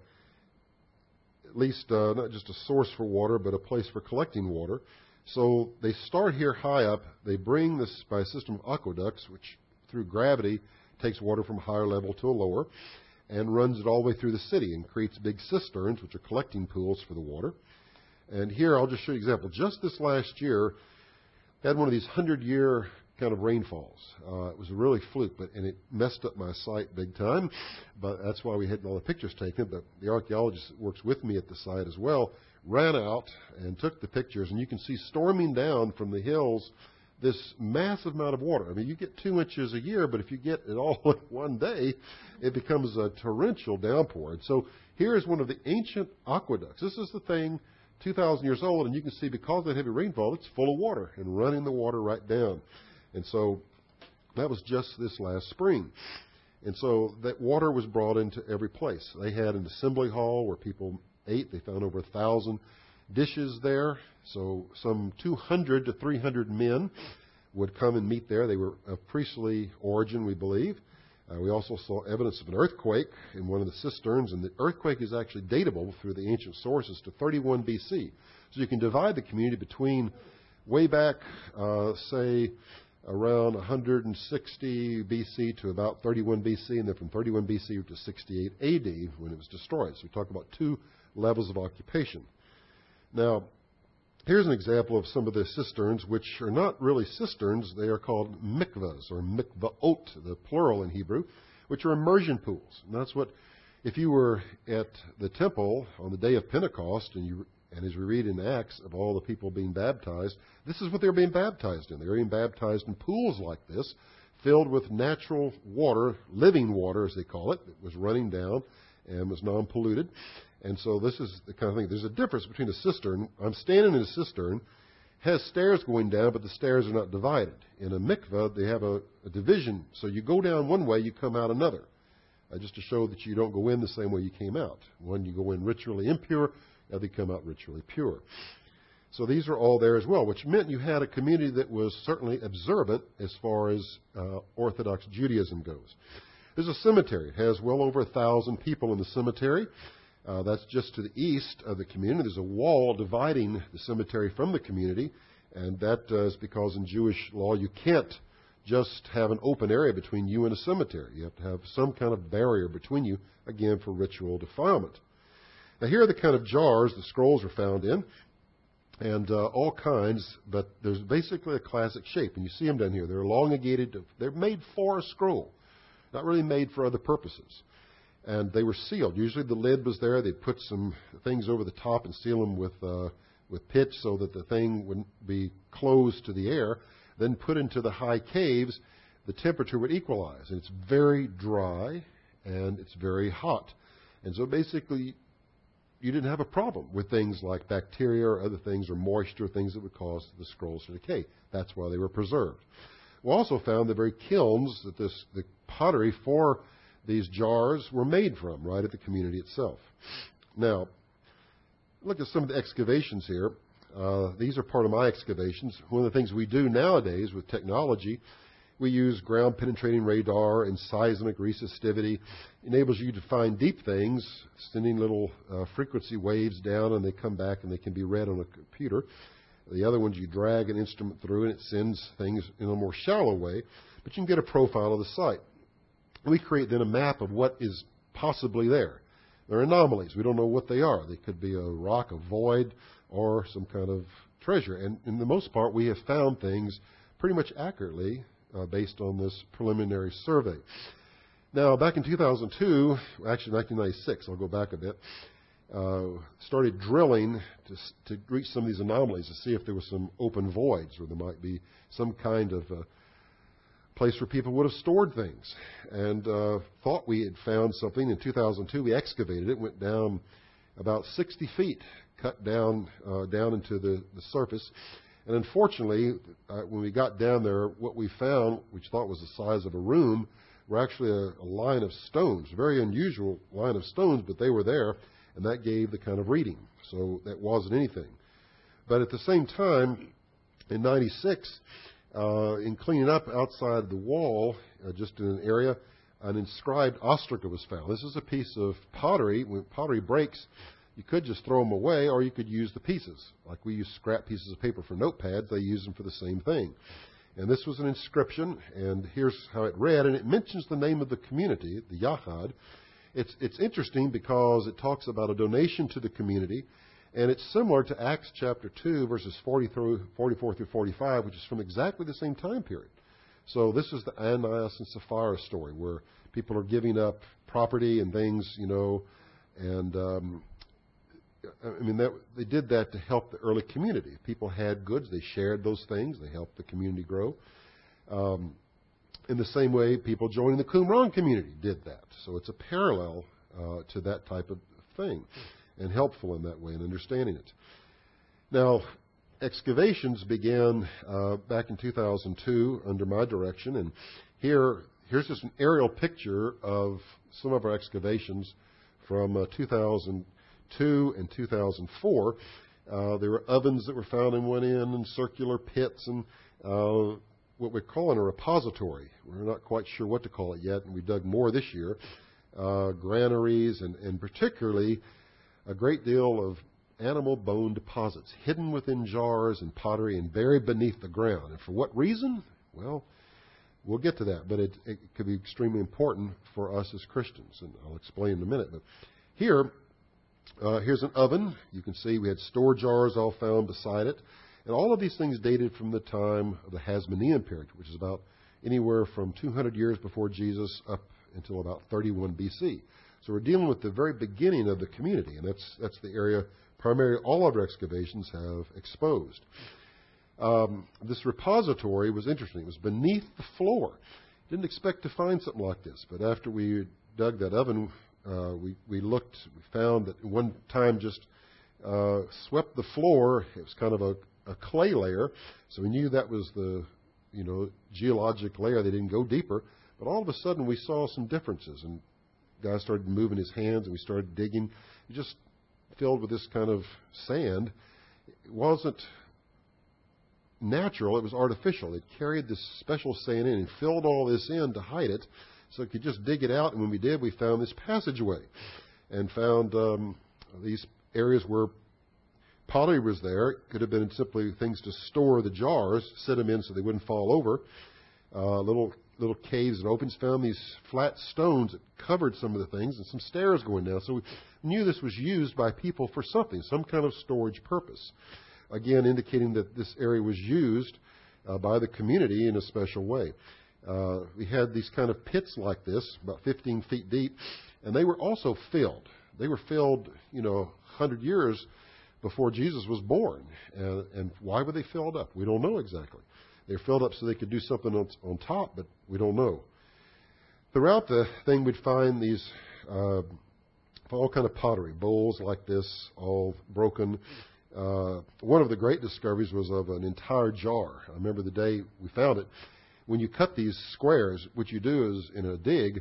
at least uh, not just a source for water, but a place for collecting water. So they start here high up. They bring this by a system of aqueducts, which through gravity takes water from a higher level to a lower, and runs it all the way through the city and creates big cisterns, which are collecting pools for the water. And here, I'll just show you an example. Just this last year, I had one of these hundred-year kind of rainfalls. Uh, it was a really fluke, but and it messed up my site big time. But that's why we had all the pictures taken. But the archaeologist that works with me at the site as well ran out and took the pictures. And you can see storming down from the hills this massive amount of water. I mean, you get two inches a year, but if you get it all in one day, it becomes a torrential downpour. And so here's one of the ancient aqueducts. This is the thing, two thousand years old, and you can see because of that heavy rainfall, it's full of water and running the water right down. And so that was just this last spring. And so that water was brought into every place. They had an assembly hall where people ate. They found over a thousand dishes there. So some two hundred to three hundred men would come and meet there. They were of priestly origin, we believe. Uh, we also saw evidence of an earthquake in one of the cisterns, and the earthquake is actually datable through the ancient sources to thirty-one B C. So you can divide the community between way back, uh, say, around one hundred sixty B C to about thirty-one B C, and then from thirty-one B C to sixty-eight A D when it was destroyed. So we talk about two levels of occupation. Now, here's an example of some of the cisterns, which are not really cisterns. They are called mikvahs, or mikvaot, the plural in Hebrew, which are immersion pools. And that's what, if you were at the temple on the day of Pentecost and you And as we read in Acts of all the people being baptized, this is what they were being baptized in. They were being baptized in pools like this, filled with natural water, living water as they call it, that was running down and was non-polluted. And so this is the kind of thing. There's a difference between a cistern. I'm standing in a cistern, has stairs going down, but the stairs are not divided. In a mikveh, they have a, a division. So you go down one way, you come out another. Uh, just to show that you don't go in the same way you came out. One, you go in ritually impure, the other, you come out ritually pure. So these are all there as well, which meant you had a community that was certainly observant as far as uh, Orthodox Judaism goes. There's a cemetery. It has well over a thousand people in the cemetery. Uh, that's just to the east of the community. There's a wall dividing the cemetery from the community, and that uh, is because in Jewish law you can't just have an open area between you and a cemetery. You have to have some kind of barrier between you, again, for ritual defilement. Now, here are the kind of jars the scrolls are found in, and uh, all kinds, but there's basically a classic shape, and you see them down here. They're elongated. They're made for a scroll, not really made for other purposes. And they were sealed. Usually the lid was there. They'd put some things over the top and seal them with uh, with pitch so that the thing wouldn't be closed to the air. Then put into the high caves, the temperature would equalize. And it's very dry and it's very hot. And so basically, you didn't have a problem with things like bacteria or other things or moisture, things that would cause the scrolls to decay. That's why they were preserved. We also found the very kilns that this, the pottery for these jars were made from, right at the community itself. Now, look at some of the excavations here. Uh, these are part of my excavations. One of the things we do nowadays with technology, we use ground-penetrating radar and seismic resistivity. It enables you to find deep things, sending little uh, frequency waves down, and they come back and they can be read on a computer. The other ones, you drag an instrument through, and it sends things in a more shallow way, but you can get a profile of the site. We create then a map of what is possibly there. There are anomalies. We don't know what they are. They could be a rock, a void, or some kind of treasure. And in the most part, we have found things pretty much accurately uh, based on this preliminary survey. Now, back in two thousand two, actually nineteen ninety-six, I'll go back a bit, uh, started drilling to, to reach some of these anomalies to see if there were some open voids or there might be some kind of uh, place where people would have stored things. And uh, thought we had found something. In two thousand two, we excavated it, went down about sixty feet, cut down uh, down into the, the surface. And unfortunately, uh, when we got down there, what we found, which thought was the size of a room, were actually a, a line of stones, a very unusual line of stones, but they were there, and that gave the kind of reading. So that wasn't anything. But at the same time, in ninety-six, uh, in cleaning up outside the wall, uh, just in an area, an inscribed ostraca was found. This is a piece of pottery. When pottery breaks, you could just throw them away, or you could use the pieces. Like we use scrap pieces of paper for notepads, they use them for the same thing. And this was an inscription, and here's how it read, and it mentions the name of the community, the Yachad. It's, it's interesting because it talks about a donation to the community, and it's similar to Acts chapter two, verses forty through, forty-four through forty-five, which is from exactly the same time period. So this is the Ananias and Sapphira story, where people are giving up property and things, you know, and um, I mean, that, they did that to help the early community. People had goods. They shared those things. They helped the community grow. Um, in the same way, people joining the Qumran community did that. So it's a parallel uh, to that type of thing and helpful in that way in understanding it. Now, excavations began uh, back in two thousand two under my direction. And here, here's just an aerial picture of some of our excavations from uh, two thousand two and two thousand four. Uh, there were ovens that were found in one end and circular pits and uh, what we're calling a repository. We're not quite sure what to call it yet, and we dug more this year. Uh, granaries and, and particularly a great deal of animal bone deposits hidden within jars and pottery and buried beneath the ground. And for what reason? Well, we'll get to that, but it, it could be extremely important for us as Christians, and I'll explain in a minute. But here, Uh, here's an oven. You can see we had store jars all found beside it. And all of these things dated from the time of the Hasmonean period, which is about anywhere from two hundred years before Jesus up until about thirty-one B C. So we're dealing with the very beginning of the community, and that's that's the area primarily all of our excavations have exposed. Um, this repository was interesting. It was beneath the floor. Didn't expect to find something like this, but after we dug that oven, uh, we, we looked, we found that one time just uh, swept the floor. It was kind of a, a clay layer, so we knew that was the, you know, geologic layer. They didn't go deeper, but all of a sudden we saw some differences, and the guy started moving his hands, and we started digging. It just filled with this kind of sand. It wasn't natural, it was artificial. It carried this special sand in and filled all this in to hide it, so it could just dig it out. And when we did, we found this passageway and found um, these areas where pottery was there. It could have been simply things to store the jars, set them in so they wouldn't fall over. Uh, little little caves and opens, found these flat stones that covered some of the things, and some stairs going down. So we knew this was used by people for something, some kind of storage purpose. Again, indicating that this area was used uh, by the community in a special way. Uh, we had these kind of pits like this, about fifteen feet deep, and they were also filled. They were filled, you know, one hundred years before Jesus was born. And, and why were they filled up? We don't know exactly. They were filled up so they could do something on, on top, but we don't know. Throughout the thing, we'd find these uh, all kind of pottery, bowls like this, all broken. Uh, one of the great discoveries was of an entire jar. I remember the day we found it. When you cut these squares, what you do is in a dig,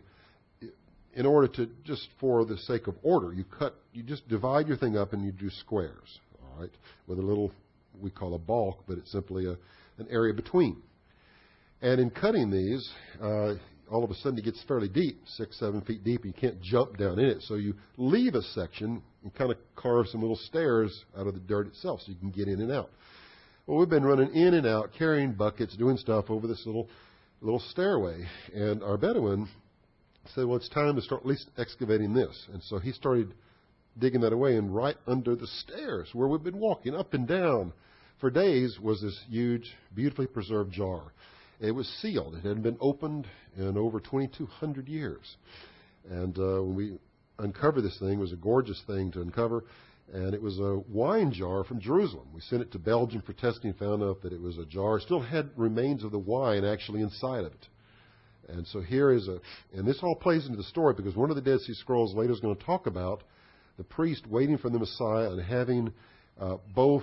in order to, just for the sake of order, you cut, you just divide your thing up and you do squares, all right, with a little, we call a balk, but it's simply a, an area between. And in cutting these, uh, all of a sudden it gets fairly deep, six, seven feet deep. You can't jump down in it. So you leave a section and kind of carve some little stairs out of the dirt itself so you can get in and out. Well, we've been running in and out, carrying buckets, doing stuff over this little little stairway. And our Bedouin said, well, it's time to start at least excavating this. And so he started digging that away, and right under the stairs where we've been walking up and down for days was this huge, beautifully preserved jar. It was sealed. It hadn't been opened in over twenty-two hundred years. And uh, when we uncovered this thing, it was a gorgeous thing to uncover. And it was a wine jar from Jerusalem. We sent it to Belgium for testing, found out that it was a jar. It still had remains of the wine actually inside of it. And so here is a, and this all plays into the story because one of the Dead Sea Scrolls later is going to talk about the priest waiting for the Messiah and having uh, both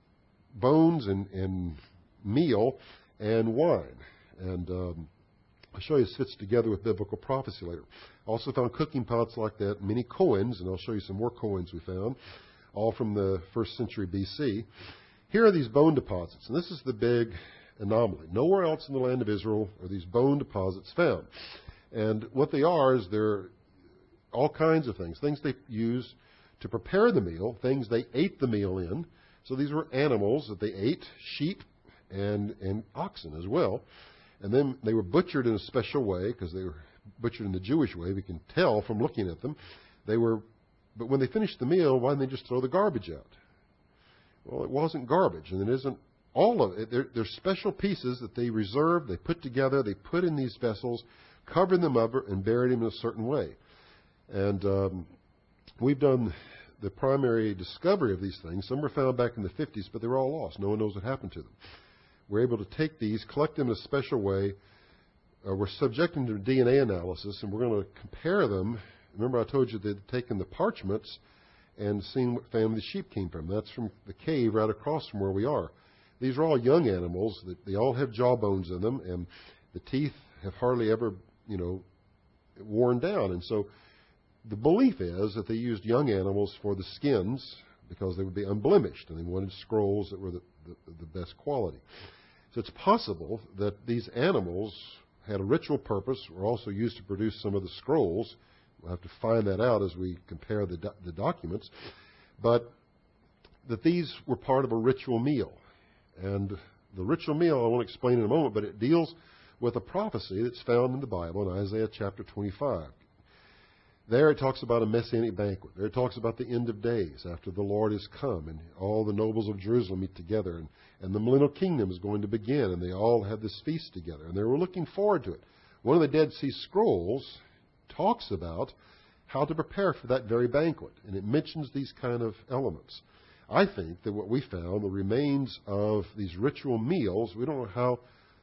bones and, and meal and wine. And um, I'll show you this fits together with biblical prophecy later. Also found cooking pots like that, many coins, and I'll show you some more coins we found, all from the first century B C. Here are these bone deposits, and this is the big anomaly. Nowhere else in the land of Israel are these bone deposits found. And what they are is they're all kinds of things, things they use to prepare the meal, things they ate the meal in. So these were animals that they ate, sheep and, and oxen as well. And then they were butchered in a special way because they were butchered in the Jewish way. We can tell from looking at them. They were, but when they finished the meal, why didn't they just throw the garbage out? Well, it wasn't garbage, and it isn't all of it. They're, they're special pieces that they reserved, they put together, they put in these vessels, covered them up, and buried them in a certain way. And um, we've done the primary discovery of these things. Some were found back in the fifties, but they were all lost. No one knows what happened to them. We're able to take these, collect them in a special way. Uh, we're subjecting them to D N A analysis, and we're going to compare them. Remember I told you they'd taken the parchments and seen what family the sheep came from. That's from the cave right across from where we are. These are all young animals. They all have jawbones in them, and the teeth have hardly ever, you know, worn down. And so the belief is that they used young animals for the skins because they would be unblemished, and they wanted scrolls that were the, the, the best quality. So it's possible that these animals had a ritual purpose, were also used to produce some of the scrolls. We'll have to find that out as we compare the, do- the documents. But that these were part of a ritual meal. And the ritual meal I want to explain in a moment, but it deals with a prophecy that's found in the Bible in Isaiah chapter twenty-five. There it talks about a messianic banquet. There it talks about the end of days after the Lord has come and all the nobles of Jerusalem meet together, and, and the millennial kingdom is going to begin, and they all have this feast together, and they were looking forward to it. One of the Dead Sea Scrolls talks about how to prepare for that very banquet, and it mentions these kind of elements. I think that what we found, the remains of these ritual meals, we don't know how,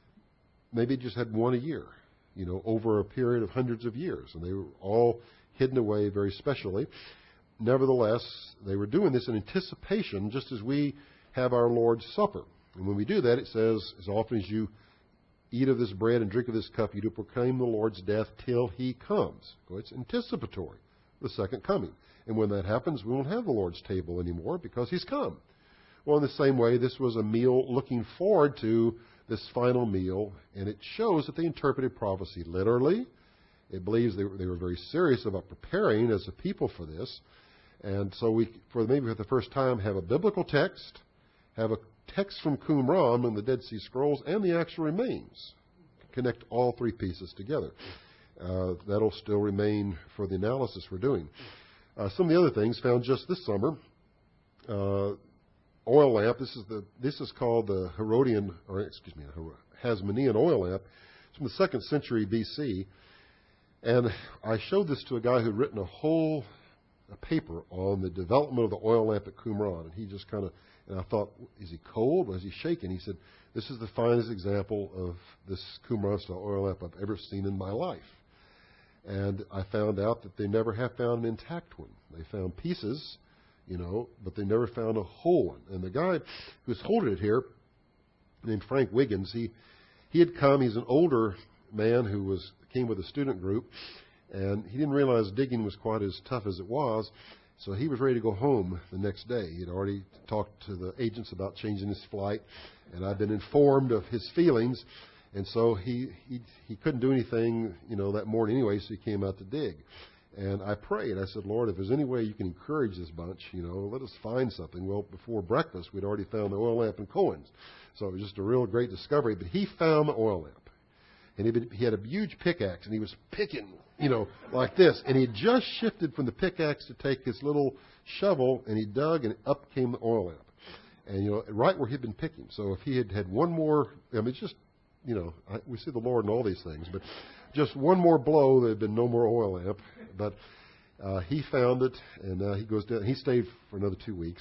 maybe it just had one a year, you know, over a period of hundreds of years. And they were all hidden away very specially. Nevertheless, they were doing this in anticipation, just as we have our Lord's Supper. And when we do that, it says, as often as you eat of this bread and drink of this cup, you do proclaim the Lord's death till He comes. So it's anticipatory, the second coming. And when that happens, we won't have the Lord's table anymore because He's come. Well, in the same way, this was a meal looking forward to this final meal, and it shows that they interpreted prophecy literally. It believes they were, they were very serious about preparing as a people for this. And so we, for maybe for the first time, have a biblical text, have a text from Qumran and the Dead Sea Scrolls, and the actual remains. Connect all three pieces together. Uh, that'll still remain for the analysis we're doing. Uh, some of the other things found just this summer, uh, oil lamp. This is the this is called the Herodian, or excuse me, Hasmonean oil lamp. It's from the second century B C. And I showed this to a guy who'd written a whole a paper on the development of the oil lamp at Qumran, and he just kind of, and I thought, is he cold? Was he shaking? He said, "This is the finest example of this Qumran style oil lamp I've ever seen in my life." And I found out that they never have found an intact one. They found pieces, you know, but they never found a whole one. And the guy who's holding it here, named Frank Wiggins, he he had come. He's an older man who was came with a student group, and he didn't realize digging was quite as tough as it was. So he was ready to go home the next day. He had already talked to the agents about changing his flight, and I'd been informed of his feelings. And so he, he he couldn't do anything, you know, that morning anyway, so he came out to dig. And I prayed. I said, "Lord, if there's any way you can encourage this bunch, you know, let us find something." Well, before breakfast, we'd already found the oil lamp in Cohen's. So it was just a real great discovery. But he found the oil lamp. And he, been, he had a huge pickaxe, and he was picking, you know, like this. And he just shifted from the pickaxe to take his little shovel, and he dug, and up came the oil lamp. And, you know, right where he'd been picking. So if he had had one more, I mean, it's just, you know, I, we see the Lord in all these things, but just one more blow, there'd been no more oil lamp. But uh, he found it, and uh, he goes down. He stayed for another two weeks.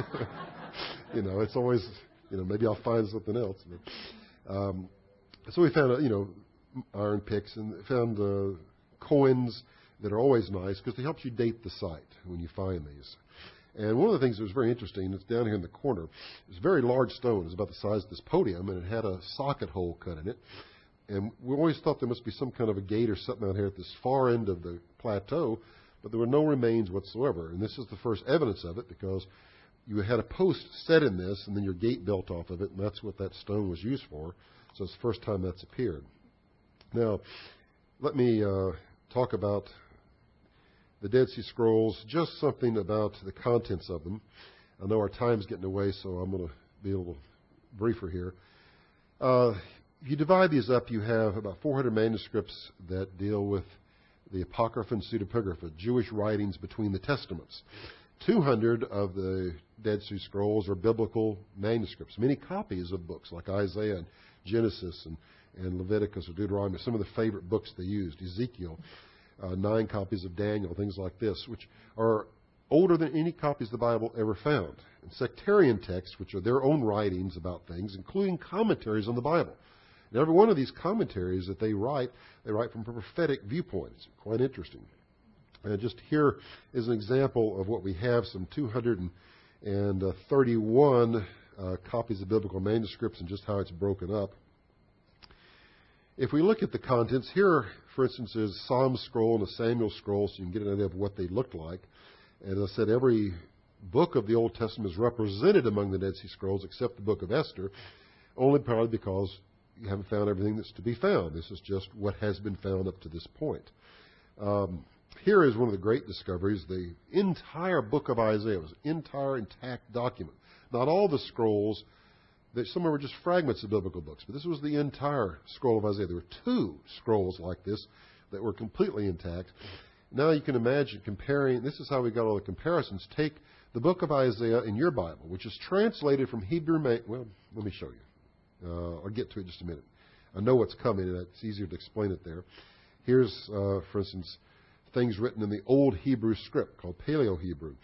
You know, it's always, you know, maybe I'll find something else. But, um, so we found, uh, you know, iron picks and found uh, coins that are always nice because they help you date the site when you find these. And one of the things that was very interesting, it's down here in the corner, it's a very large stone. It's about the size of this podium, and it had a socket hole cut in it. And we always thought there must be some kind of a gate or something out here at this far end of the plateau, but there were no remains whatsoever. And this is the first evidence of it because you had a post set in this, and then your gate built off of it, and that's what that stone was used for. So it's the first time that's appeared. Now, let me uh, talk about the Dead Sea Scrolls, just something about the contents of them. I know our time's getting away, so I'm going to be a little briefer here. Uh, if you divide these up, you have about four hundred manuscripts that deal with the Apocrypha and Pseudepigrapha, Jewish writings between the Testaments. two hundred of the Dead Sea Scrolls are biblical manuscripts, many copies of books like Isaiah and Genesis and, and Leviticus or Deuteronomy, some of the favorite books they used, Ezekiel. Uh, nine copies of Daniel, things like this, which are older than any copies the Bible ever found. And sectarian texts, which are their own writings about things, including commentaries on the Bible. And every one of these commentaries that they write, they write from a prophetic viewpoint. It's quite interesting. And just here is an example of what we have, some two hundred thirty-one uh, copies of biblical manuscripts and just how it's broken up. If we look at the contents, here, for instance, is Psalm scroll and a Samuel scroll, so you can get an idea of what they looked like. And as I said, every book of the Old Testament is represented among the Dead Sea Scrolls except the book of Esther, only probably because you haven't found everything that's to be found. This is just what has been found up to this point. Um, here is one of the great discoveries. The entire book of Isaiah was an entire intact document. Not all the scrolls. Some were just fragments of biblical books, but this was the entire scroll of Isaiah. There were two scrolls like this that were completely intact. Now you can imagine comparing, this is how we got all the comparisons. Take the book of Isaiah in your Bible, which is translated from Hebrew, well, let me show you. Uh, I'll get to it in just a minute. I know what's coming, and it's easier to explain it there. Here's, uh, for instance, things written in the Old Hebrew script called Paleo-Hebrew.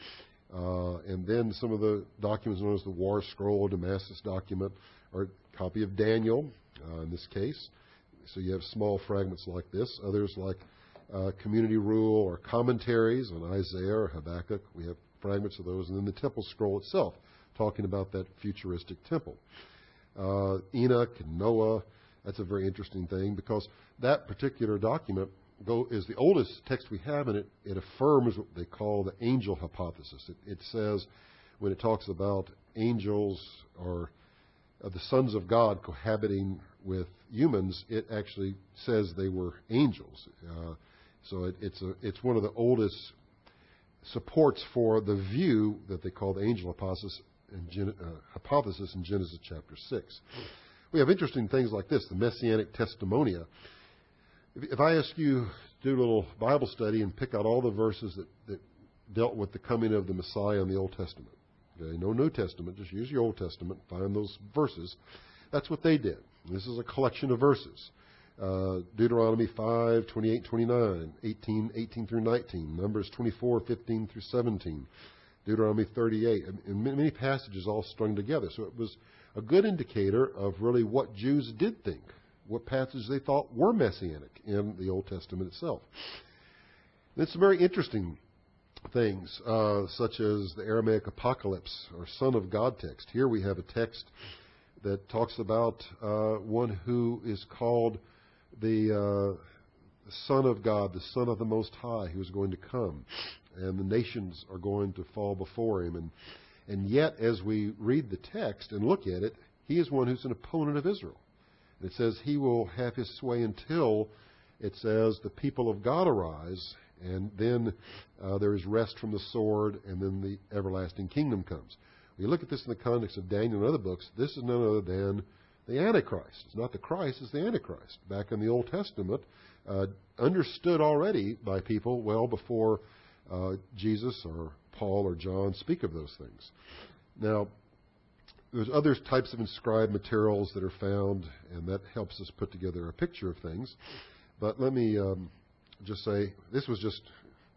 Uh, and then some of the documents known as the War Scroll, Damascus document, or a copy of Daniel, uh, in this case. So you have small fragments like this. Others like uh, Community Rule or commentaries on Isaiah or Habakkuk. We have fragments of those. And then the Temple Scroll itself, talking about that futuristic temple. Uh, Enoch and Noah, that's a very interesting thing because that particular document go, is the oldest text we have, and it, it affirms what they call the angel hypothesis. It, it says, when it talks about angels or uh, the sons of God cohabiting with humans, it actually says they were angels. Uh, so it, it's a, it's one of the oldest supports for the view that they call the angel hypothesis in, Gen, uh, hypothesis in Genesis chapter six. We have interesting things like this, the Messianic Testimonia. If, if I ask you to do a little Bible study and pick out all the verses that, that dealt with the coming of the Messiah in the Old Testament, okay, no New Testament, just use your Old Testament, find those verses. That's what they did. This is a collection of verses. Uh, Deuteronomy five, twenty-eight, twenty-nine, eighteen, eighteen through nineteen, Numbers twenty-four, fifteen through seventeen, Deuteronomy thirty-eight, and many passages all strung together. So it was a good indicator of really what Jews did think, what passages they thought were messianic in the Old Testament itself. And some very interesting things, uh, such as the Aramaic Apocalypse or Son of God text. Here we have a text that talks about uh, one who is called the uh, Son of God, the Son of the Most High, who is going to come. And the nations are going to fall before him. And, and yet, as we read the text and look at it, he is one who's an opponent of Israel. And it says he will have his sway until, it says, the people of God arise, and then uh, there is rest from the sword, and then the everlasting kingdom comes. When you look at this in the context of Daniel and other books, this is none other than the Antichrist. It's not the Christ, it's the Antichrist. Back in the Old Testament, uh, understood already by people well before uh, Jesus or Paul or John speak of those things. Now, there's other types of inscribed materials that are found, and that helps us put together a picture of things. But let me um, just say, this was just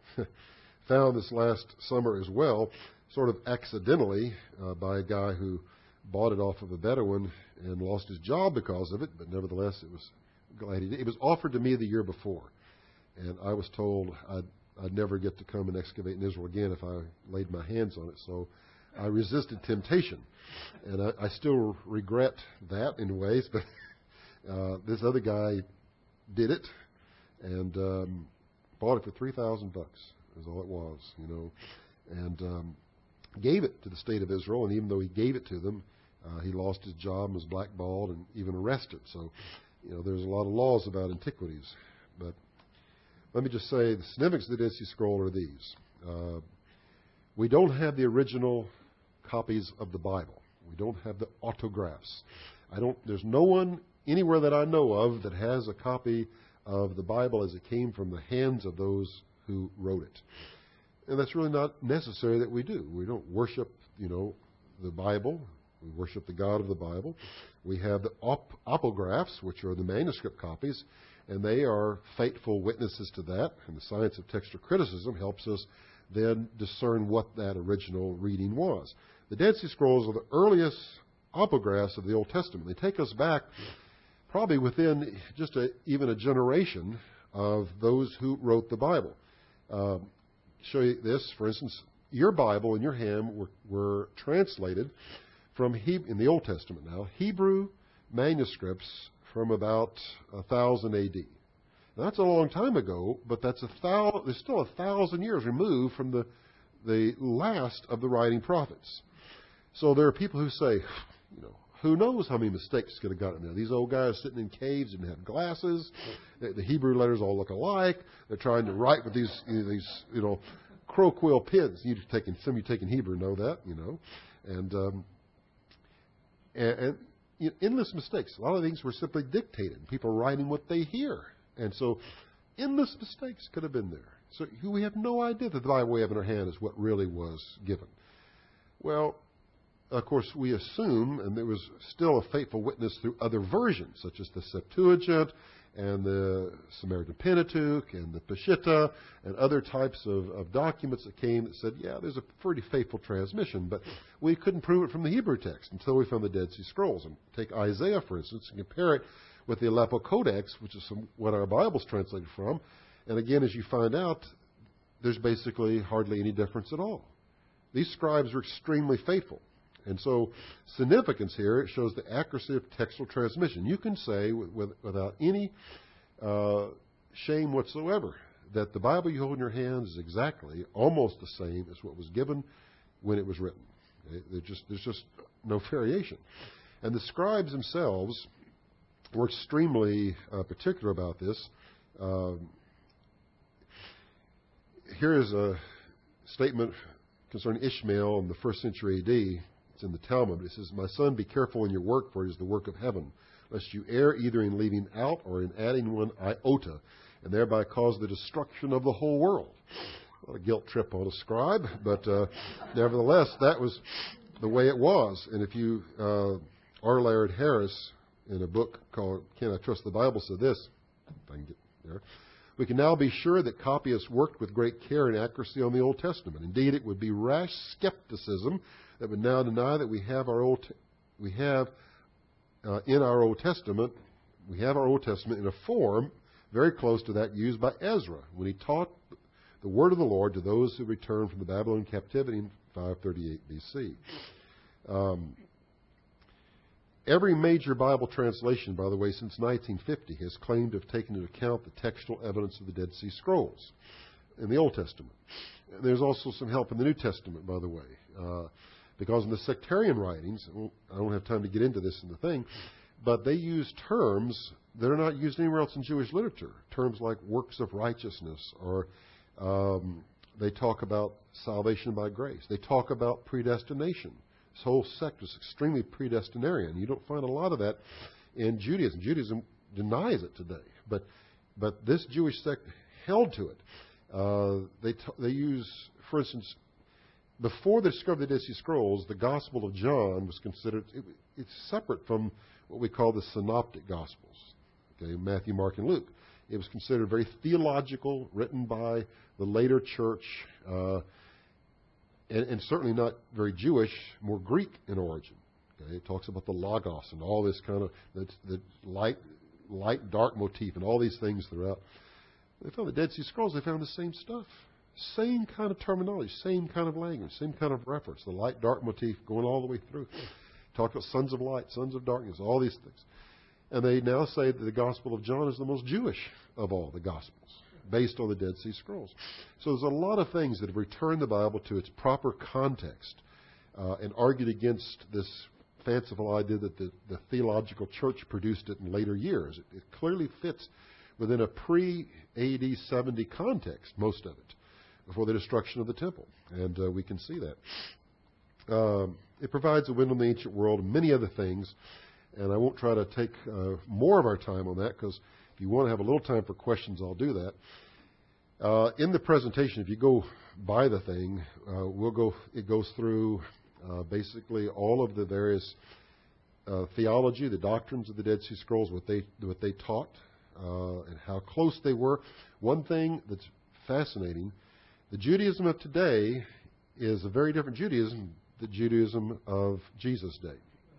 found this last summer as well, sort of accidentally uh, by a guy who bought it off of a Bedouin and lost his job because of it, but nevertheless, it was glad he did. It was offered to me the year before, and I was told I'd, I'd never get to come and excavate in Israel again if I laid my hands on it, so I resisted temptation. And I, I still regret that in ways, but uh, this other guy did it and um, bought it for three thousand bucks. Is all it was, you know, and um, gave it to the state of Israel. And even though he gave it to them, uh, he lost his job and was blackballed and even arrested. So, you know, there's a lot of laws about antiquities. But let me just say the significance of the Dead Sea Scroll are these. Uh, we don't have the original copies of the Bible. We don't have the autographs. I don't. There's no one anywhere that I know of that has a copy of the Bible as it came from the hands of those who wrote it. And that's really not necessary that we do. We don't worship, you know, the Bible. We worship the God of the Bible. We have the op- opographs, which are the manuscript copies, and they are faithful witnesses to that. And the science of textual criticism helps us then discern what that original reading was. The Dead Sea Scrolls are the earliest opographs of the Old Testament. They take us back probably within just a, even a generation of those who wrote the Bible. Um, show you this, for instance, your Bible and your hand were, were translated from he- in the Old Testament now Hebrew manuscripts from about one thousand A D. Now, that's a long time ago, but that's a thou- there's still a thousand years removed from the the last of the writing prophets. So there are people who say, you know, who knows how many mistakes could have gotten there. These old guys sitting in caves didn't have glasses. The, the Hebrew letters all look alike. They're trying to write with these, you know, these, you know, crow-quill pens. You've taken some of you taken Hebrew know that, you know, and um, and, and you know, endless mistakes. A lot of things were simply dictated. People writing what they hear, and so endless mistakes could have been there. So we have no idea that the Bible we have in our hand is what really was given. Well, of course, we assume, and there was still a faithful witness through other versions, such as the Septuagint and the Samaritan Pentateuch and the Peshitta and other types of, of documents that came that said, yeah, there's a pretty faithful transmission, but we couldn't prove it from the Hebrew text until we found the Dead Sea Scrolls. And take Isaiah, for instance, and compare it with the Aleppo Codex, which is some, what our Bible's translated from. And again, as you find out, there's basically hardly any difference at all. These scribes were extremely faithful. And so significance here, it shows the accuracy of textual transmission. You can say with, with, without any uh, shame whatsoever that the Bible you hold in your hands is exactly, almost the same as what was given when it was written. Okay? Just, there's just no variation. And the scribes themselves were extremely uh, particular about this. Um, here is a statement concerning Ishmael in the first century A D. It's in the Talmud. It says, "My son, be careful in your work, for it is the work of heaven, lest you err either in leaving out or in adding one iota, and thereby cause the destruction of the whole world." What a guilt trip on a scribe, but uh, nevertheless, that was the way it was. And if you, uh, R. Laird Harris, in a book called Can I Trust the Bible, said this, if I can get there, "We can now be sure that copyists worked with great care and accuracy on the Old Testament. Indeed, it would be rash skepticism that would now deny that we have our Old, we have uh, in our Old Testament, we have our Old Testament in a form very close to that used by Ezra when he taught the word of the Lord to those who returned from the Babylonian captivity in five thirty-eight B C" Um, every major Bible translation, by the way, since nineteen fifty has claimed to have taken into account the textual evidence of the Dead Sea Scrolls in the Old Testament. And there's also some help in the New Testament, by the way. Uh, Because in the sectarian writings, I don't have time to get into this in the thing, but they use terms that are not used anywhere else in Jewish literature. Terms like works of righteousness, or um, they talk about salvation by grace. They talk about predestination. This whole sect is extremely predestinarian. You don't find a lot of that in Judaism. Judaism denies it today, but but this Jewish sect held to it. Uh, they t- they use, for instance, before the discovery of the Dead Sea Scrolls, the Gospel of John was considered, it, it's separate from what we call the Synoptic Gospels, okay, Matthew, Mark, and Luke. It was considered very theological, written by the later church, uh, and, and certainly not very Jewish, more Greek in origin. Okay? It talks about the Logos and all this kind of, the, the light, light, dark motif and all these things throughout. They found the Dead Sea Scrolls, they found the same stuff. Same kind of terminology, same kind of language, same kind of reference. The light, dark motif going all the way through. Talk about sons of light, sons of darkness, all these things. And they now say that the Gospel of John is the most Jewish of all the Gospels, based on the Dead Sea Scrolls. So there's a lot of things that have returned the Bible to its proper context uh, and argued against this fanciful idea that the, the theological church produced it in later years. It, it clearly fits within a pre-A D seventy context, most of it, before the destruction of the temple. And uh, we can see that. Um, it provides a window on the ancient world and many other things. And I won't try to take uh, more of our time on that, because if you want to have a little time for questions, I'll do that. Uh, in the presentation, if you go by the thing, uh, we'll go. It goes through uh, basically all of the various uh, theology, the doctrines of the Dead Sea Scrolls, what they what they taught, uh, and how close they were. One thing that's fascinating: the Judaism of today is a very different Judaism than the Judaism of Jesus' day.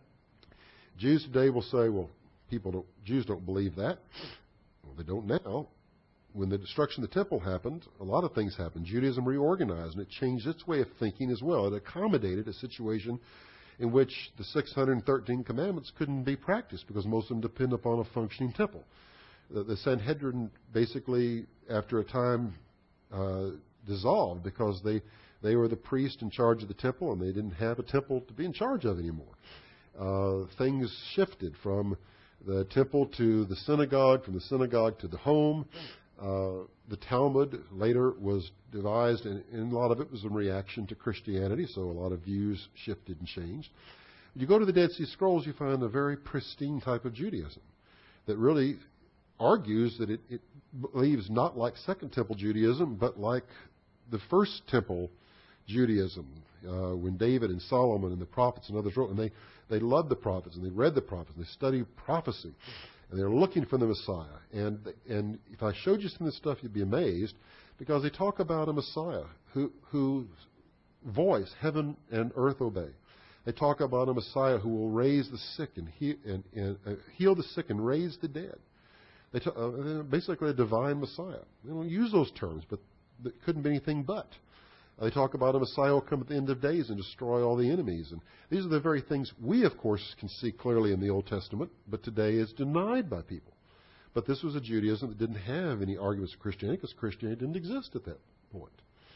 Jews today will say, well, people don't, Jews don't believe that. Well, they don't now. When the destruction of the temple happened, a lot of things happened. Judaism reorganized, and it changed its way of thinking as well. It accommodated a situation in which the six hundred thirteen commandments couldn't be practiced because most of them depend upon a functioning temple. The, the Sanhedrin basically, after a time, uh, dissolved because they, they were the priest in charge of the temple, and they didn't have a temple to be in charge of anymore. Uh, things shifted from the temple to the synagogue, from the synagogue to the home. Uh, the Talmud later was devised, and, and a lot of it was in reaction to Christianity, so a lot of views shifted and changed. When you go to the Dead Sea Scrolls, you find a very pristine type of Judaism that really argues that it, it believes not like Second Temple Judaism, but like the First Temple Judaism, uh, when David and Solomon and the prophets and others wrote, and they, they loved the prophets, and they read the prophets, and they studied prophecy. And they're looking for the Messiah. And and if I showed you some of this stuff, you'd be amazed, because they talk about a Messiah who whose voice heaven and earth obey. They talk about a Messiah who will raise the sick and, he, and, and uh, heal the sick and raise the dead. They t- uh, basically a divine Messiah. They don't use those terms, but it couldn't be anything but. Uh, they talk about a Messiah who will come at the end of days and destroy all the enemies. And these are the very things we, of course, can see clearly in the Old Testament, but today is denied by people. But this was a Judaism that didn't have any arguments with Christianity, because Christianity didn't exist at that point.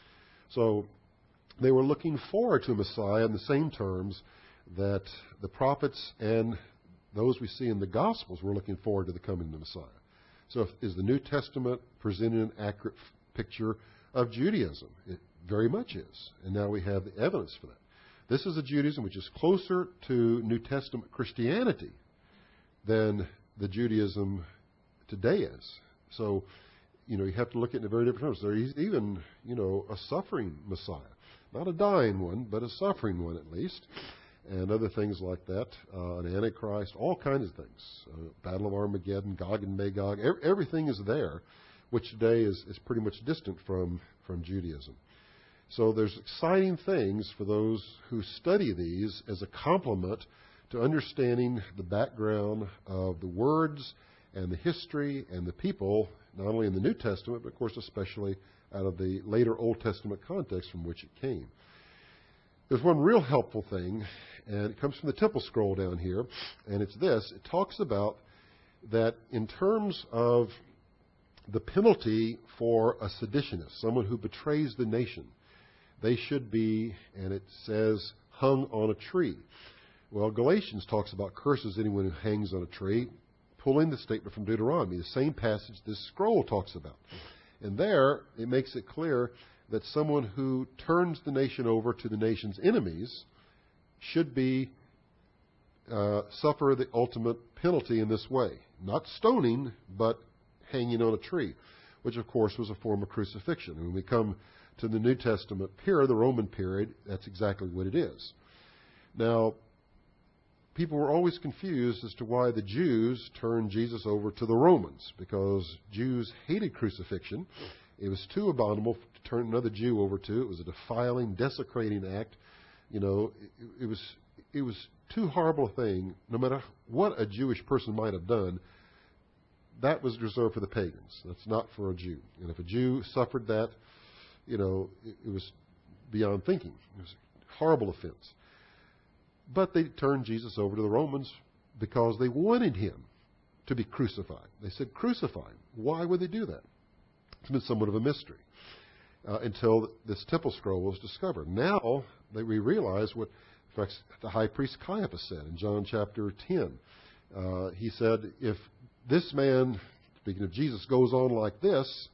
So they were looking forward to a Messiah in the same terms that the prophets and those we see in the Gospels were looking forward to the coming of the Messiah. So if, is the New Testament presenting an accurate f- picture of Judaism? It very much is. And now we have the evidence for that. This is a Judaism which is closer to New Testament Christianity than the Judaism today is. So, you know, you have to look at it in very different terms. There is even, you know, a suffering Messiah. Not a dying one, but a suffering one at least. And other things like that. Uh, an Antichrist, all kinds of things. Uh, Battle of Armageddon, Gog and Magog. Er- everything is there, which today is, is pretty much distant from, from Judaism. So there's exciting things for those who study these as a complement to understanding the background of the words and the history and the people, not only in the New Testament, but of course especially out of the later Old Testament context from which it came. There's one real helpful thing, and it comes from the Temple Scroll down here, and it's this. It talks about that in terms of the penalty for a seditionist, someone who betrays the nation, they should be, and it says, hung on a tree. Well, Galatians talks about curses anyone who hangs on a tree, pulling the statement from Deuteronomy, the same passage this scroll talks about. And there, it makes it clear that someone who turns the nation over to the nation's enemies should be uh, suffer the ultimate penalty in this way. Not stoning, but hanging on a tree, which of course was a form of crucifixion. And when we come to the New Testament period, the Roman period, that's exactly what it is. Now, people were always confused as to why the Jews turned Jesus over to the Romans, because Jews hated crucifixion. It was too abominable to turn another Jew over to. It was a defiling, desecrating act. You know, it, it was it was too horrible a thing. No matter what a Jewish person might have done, that was reserved for the pagans. That's not for a Jew. And if a Jew suffered that, you know, it, it was beyond thinking. It was a horrible offense. But they turned Jesus over to the Romans because they wanted him to be crucified. They said, crucify him. Why would they do that? It's been somewhat of a mystery uh, until this temple scroll was discovered. Now they, we realize what in fact, the high priest Caiaphas said in John chapter ten. Uh, he said, if this man, speaking of Jesus, goes on like this,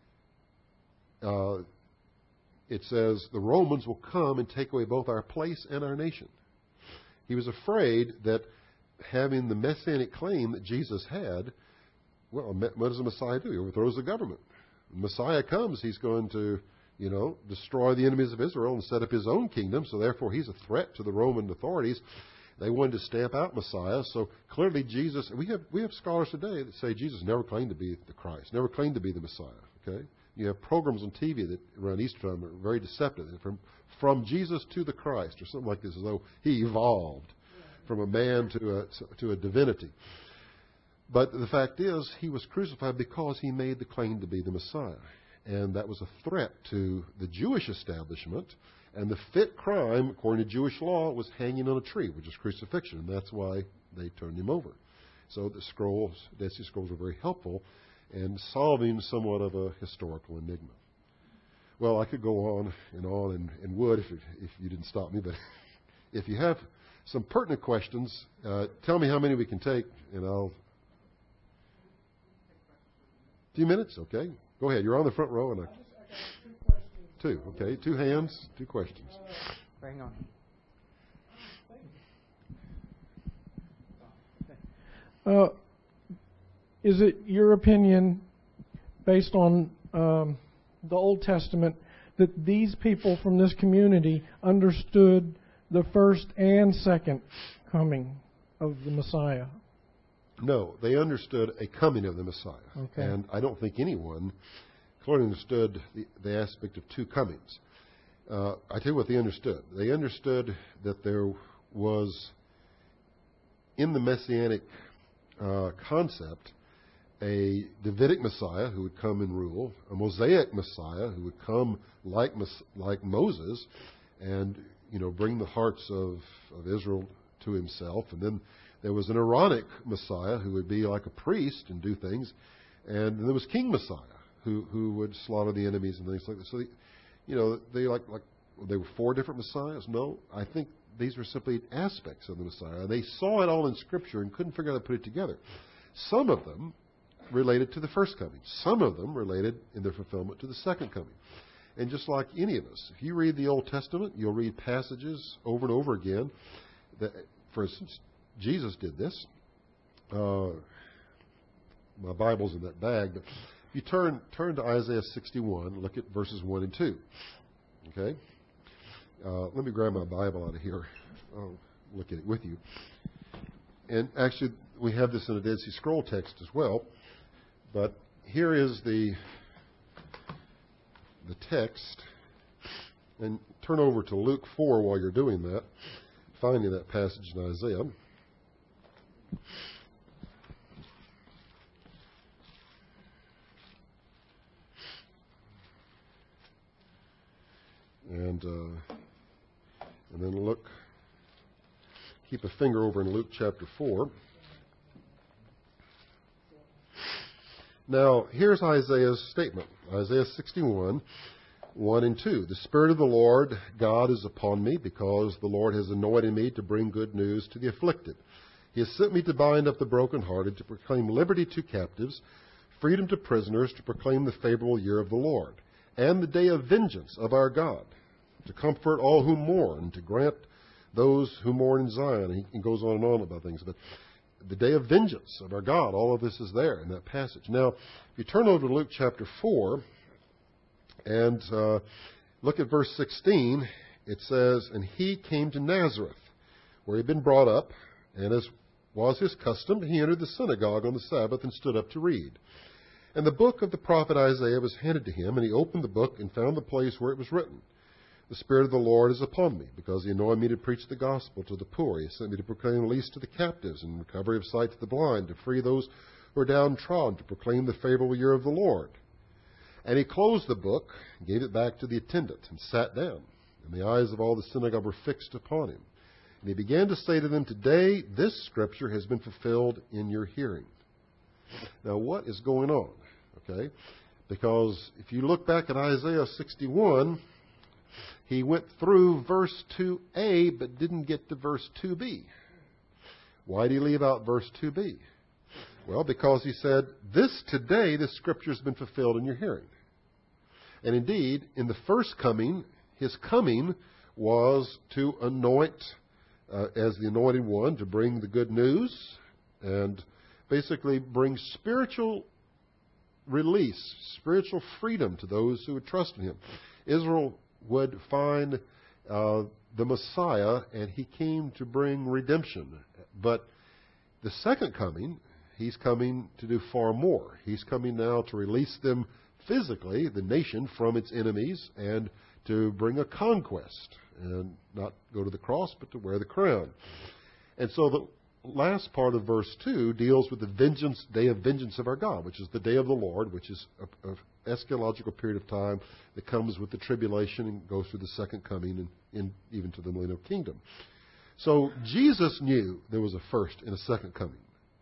uh, it says the Romans will come and take away both our place and our nation. He was afraid that having the messianic claim that Jesus had, well, what does the Messiah do? He overthrows the government. When the Messiah comes, he's going to, you know, destroy the enemies of Israel and set up his own kingdom, so therefore he's a threat to the Roman authorities. They wanted to stamp out Messiah, so clearly Jesus, we have we have scholars today that say Jesus never claimed to be the Christ, never claimed to be the Messiah, okay? You have programs on T V that around Easter time are very deceptive. From from Jesus to the Christ, or something like this, as though he evolved from a man to a to a divinity. But the fact is, he was crucified because he made the claim to be the Messiah, and that was a threat to the Jewish establishment. And the fit crime, according to Jewish law, was hanging on a tree, which is crucifixion, and that's why they turned him over. So the scrolls, Dead Sea Scrolls, are very helpful in solving somewhat of a historical enigma. Well, I could go on and on and, and would if, if you didn't stop me, but if you have some pertinent questions, uh, tell me how many we can take, and I'll... A few minutes? Okay. Go ahead. You're on the front row. and I... Two. Okay. Two hands, two questions. Hang on. Uh, is it your opinion, based on um, the Old Testament, that these people from this community understood the first and second coming of the Messiah? No, they understood a coming of the Messiah. Okay. And I don't think anyone clearly understood the, the aspect of two comings. Uh, I tell you what they understood. They understood that there was, in the Messianic uh, concept, a Davidic Messiah who would come and rule, a Mosaic Messiah who would come like like Moses and, you know, bring the hearts of, of Israel to himself. And then there was an Aaronic Messiah who would be like a priest and do things. And there was King Messiah who, who would slaughter the enemies and things like that. So, they, you know, they like, like they were four different Messiahs? No, I think these were simply aspects of the Messiah. And they saw it all in Scripture and couldn't figure out how to put it together. Some of them related to the first coming. Some of them related in their fulfillment to the second coming. And just like any of us, if you read the Old Testament, you'll read passages over and over again. That, for instance, Jesus did this. Uh, my Bible's in that bag, but if you turn turn to Isaiah sixty-one, look at verses one and two. Okay? Uh, let me grab my Bible out of here. I'll look at it with you. And actually, we have this in a Dead Sea Scroll text as well. But here is the the text. And turn over to Luke four while you're doing that, finding that passage in Isaiah. And uh, and then look, keep a finger over in Luke chapter four. Now, here's Isaiah's statement. Isaiah sixty-one, one and two. The Spirit of the Lord God is upon me, because the Lord has anointed me to bring good news to the afflicted. He has sent me to bind up the brokenhearted, to proclaim liberty to captives, freedom to prisoners, to proclaim the favorable year of the Lord, and the day of vengeance of our God, to comfort all who mourn, to grant those who mourn in Zion. He goes on and on about things. But the day of vengeance of our God, all of this is there in that passage. Now, if you turn over to Luke chapter four and uh, look at verse sixteen, it says, "And he came to Nazareth, where he had been brought up, and as was his custom, he entered the synagogue on the Sabbath and stood up to read. And the book of the prophet Isaiah was handed to him, and he opened the book and found the place where it was written, 'The Spirit of the Lord is upon me, because he anointed me to preach the gospel to the poor. He sent me to proclaim release to the captives and recovery of sight to the blind, to free those who are downtrodden, to proclaim the favorable year of the Lord.' And he closed the book, gave it back to the attendant, and sat down. And the eyes of all the synagogue were fixed upon him. And he began to say to them, 'Today this scripture has been fulfilled in your hearing.'" Now, what is going on? Okay, because if you look back at Isaiah sixty-one, he went through verse two a but didn't get to verse two b. Why did he leave out verse two b? Well, because he said, "This today, this scripture has been fulfilled in your hearing." And indeed, in the first coming, his coming was to anoint uh, as the anointed one, to bring the good news and basically bring spiritual release, spiritual freedom to those who would trust in him. Israel would find uh, the Messiah, and he came to bring redemption. But the second coming, he's coming to do far more. He's coming now to release them physically, the nation, from its enemies, and to bring a conquest, and not go to the cross, but to wear the crown. And so the last part of verse two deals with the vengeance, day of vengeance of our God, which is the day of the Lord, which is a, a eschatological period of time that comes with the tribulation and goes through the second coming and in, even to the millennial kingdom. So Jesus knew there was a first and a second coming.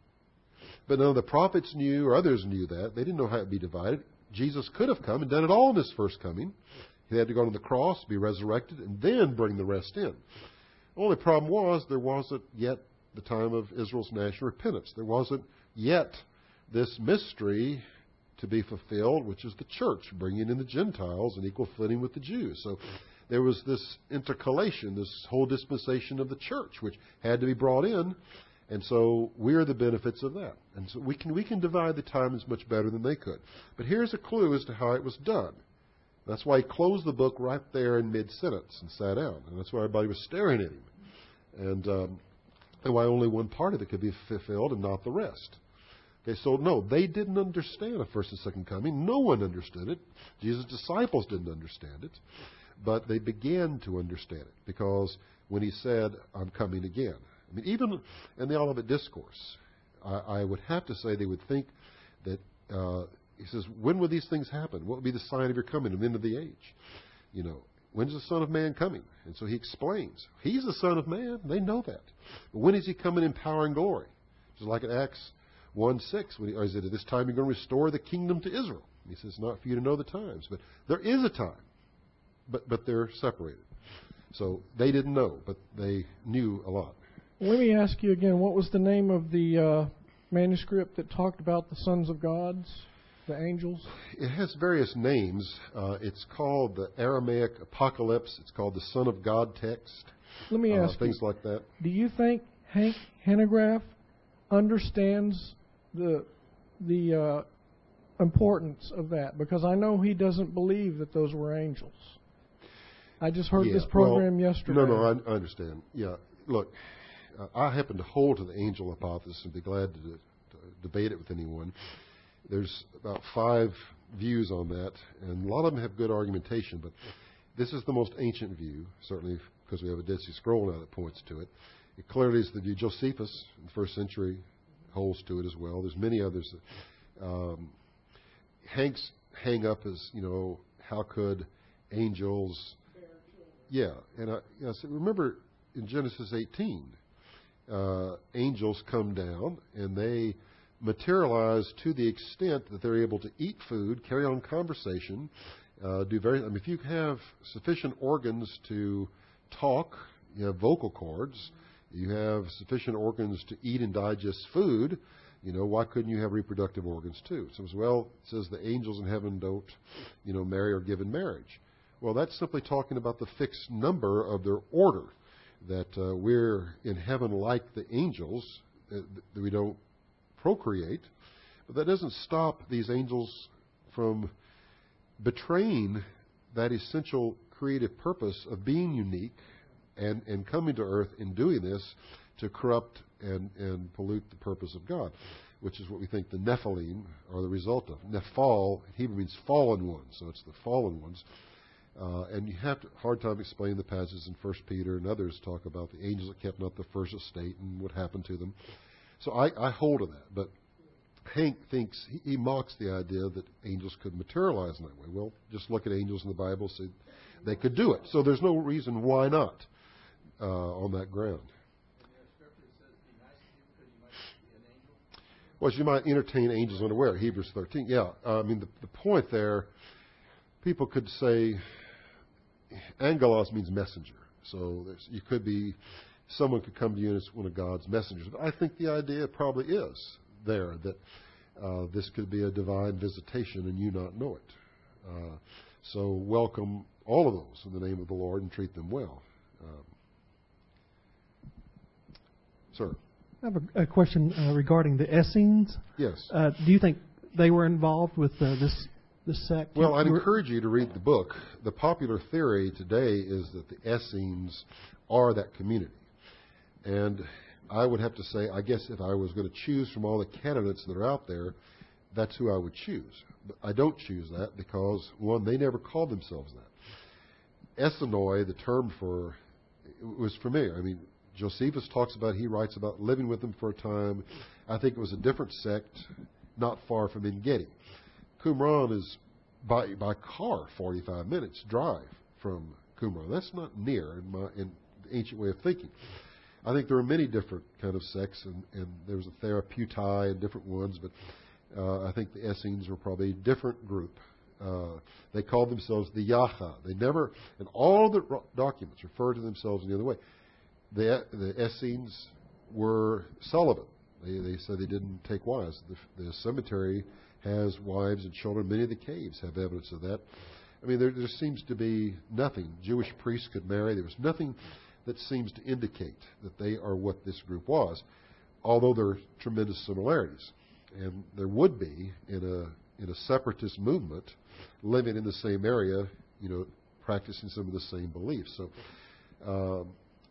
But none of the prophets knew, or others knew that. They didn't know how it would be divided. Jesus could have come and done it all in his first coming. He had to go to the cross, be resurrected, and then bring the rest in. The only problem was there wasn't yet the time of Israel's national repentance. There wasn't yet this mystery to be fulfilled, which is the church, bringing in the Gentiles in equal footing with the Jews. So there was this intercalation, this whole dispensation of the church, which had to be brought in. And so we're the benefits of that. And so we can we can divide the times much better than they could. But here's a clue as to how it was done. That's why he closed the book right there in mid-sentence and sat down. And that's why everybody was staring at him. And um, and why only one part of it could be fulfilled and not the rest. Okay, so no, they didn't understand a first and second coming. No one understood it. Jesus' disciples didn't understand it. But they began to understand it because when he said, I'm coming again. I mean, even in the Olivet Discourse, I, I would have to say they would think that, uh, he says, when will these things happen? What will be the sign of your coming and the end of the age? You know, when's the Son of Man coming? And so he explains. He's the Son of Man. They know that. But when is he coming in power and glory? Just like in Acts one six, when he, or is it at this time you're going to restore the kingdom to Israel? He says, not for you to know the times. But there is a time. But but they're separated. So they didn't know, but they knew a lot. Let me ask you again, what was the name of the uh, manuscript that talked about the sons of gods, the angels? It has various names. Uh, it's called the Aramaic Apocalypse. It's called the Son of God text. Let me ask uh, things you, like that. Do you think Hank Hanegraaff understands the the uh, importance of that? Because I know he doesn't believe that those were angels. I just heard yeah, this program well, yesterday. No, no, I, I understand. Yeah, look, uh, I happen to hold to the angel hypothesis and be glad to, to debate it with anyone. There's about five views on that, and a lot of them have good argumentation, but this is the most ancient view, certainly because we have a Dead Sea Scroll now that points to it. It clearly is the view. Josephus, in the first century, holds to it as well. There's many others. That, um, Hank's hang up is, you know, how could angels... Yeah, and I, you know, so remember in Genesis eighteen, uh, angels come down and they materialize to the extent that they're able to eat food, carry on conversation, uh, do very. I mean, if you have sufficient organs to talk, you have vocal cords, you have sufficient organs to eat and digest food. You know, why couldn't you have reproductive organs too? So as well, it says the angels in heaven don't, you know, marry or give in marriage. Well, that's simply talking about the fixed number of their order, that uh, we're in heaven like the angels, uh, that we don't procreate. But that doesn't stop these angels from betraying that essential creative purpose of being unique and, and coming to earth in doing this to corrupt and, and pollute the purpose of God, which is what we think the Nephilim are the result of. Nephal, in Hebrew, means fallen ones, so it's the fallen ones. Uh, and you have a hard time explaining the passages in First Peter and others talk about the angels that kept not the first estate and what happened to them. So I, I hold to that. But Hank thinks, he, he mocks the idea that angels could materialize in that way. Well, just look at angels in the Bible, say they could do it. So there's no reason why not uh, on that ground. Well, you might entertain angels unaware, Hebrews thirteen. Yeah, uh, I mean, the, the point there, people could say, angelos means messenger. So there's, you could be, someone could come to you as one of God's messengers. But I think the idea probably is there that uh, this could be a divine visitation and you not know it. Uh, so welcome all of those in the name of the Lord and treat them well. Um, sir. I have a, a question uh, regarding the Essenes. Yes. Uh, do you think they were involved with uh, this this sect? Well, I'd Were, encourage you to read the book. The popular theory today is that the Essenes are that community. And I would have to say, I guess if I was going to choose from all the candidates that are out there, that's who I would choose. But I don't choose that because, one, they never called themselves that. Essenoi, the term for, it was familiar. I mean, Josephus talks about, he writes about living with them for a time. I think it was a different sect not far from En-Gedi. Qumran is by by car forty-five minutes drive from Qumran. That's not near in my in the ancient way of thinking. I think there are many different kind of sects, and, and there was a Therapeutai and different ones, but uh, I think the Essenes were probably a different group. Uh, they called themselves the Yacha. They never, and all the ro- documents refer to themselves in the other way. The, the Essenes were celibate. They, they said they didn't take wives. The, the cemetery has wives and children. Many of the caves have evidence of that. I mean, there, there seems to be nothing. Jewish priests could marry. There was nothing that seems to indicate that they are what this group was, although there are tremendous similarities. And there would be in a in a separatist movement, living in the same area, you know, practicing some of the same beliefs. So um,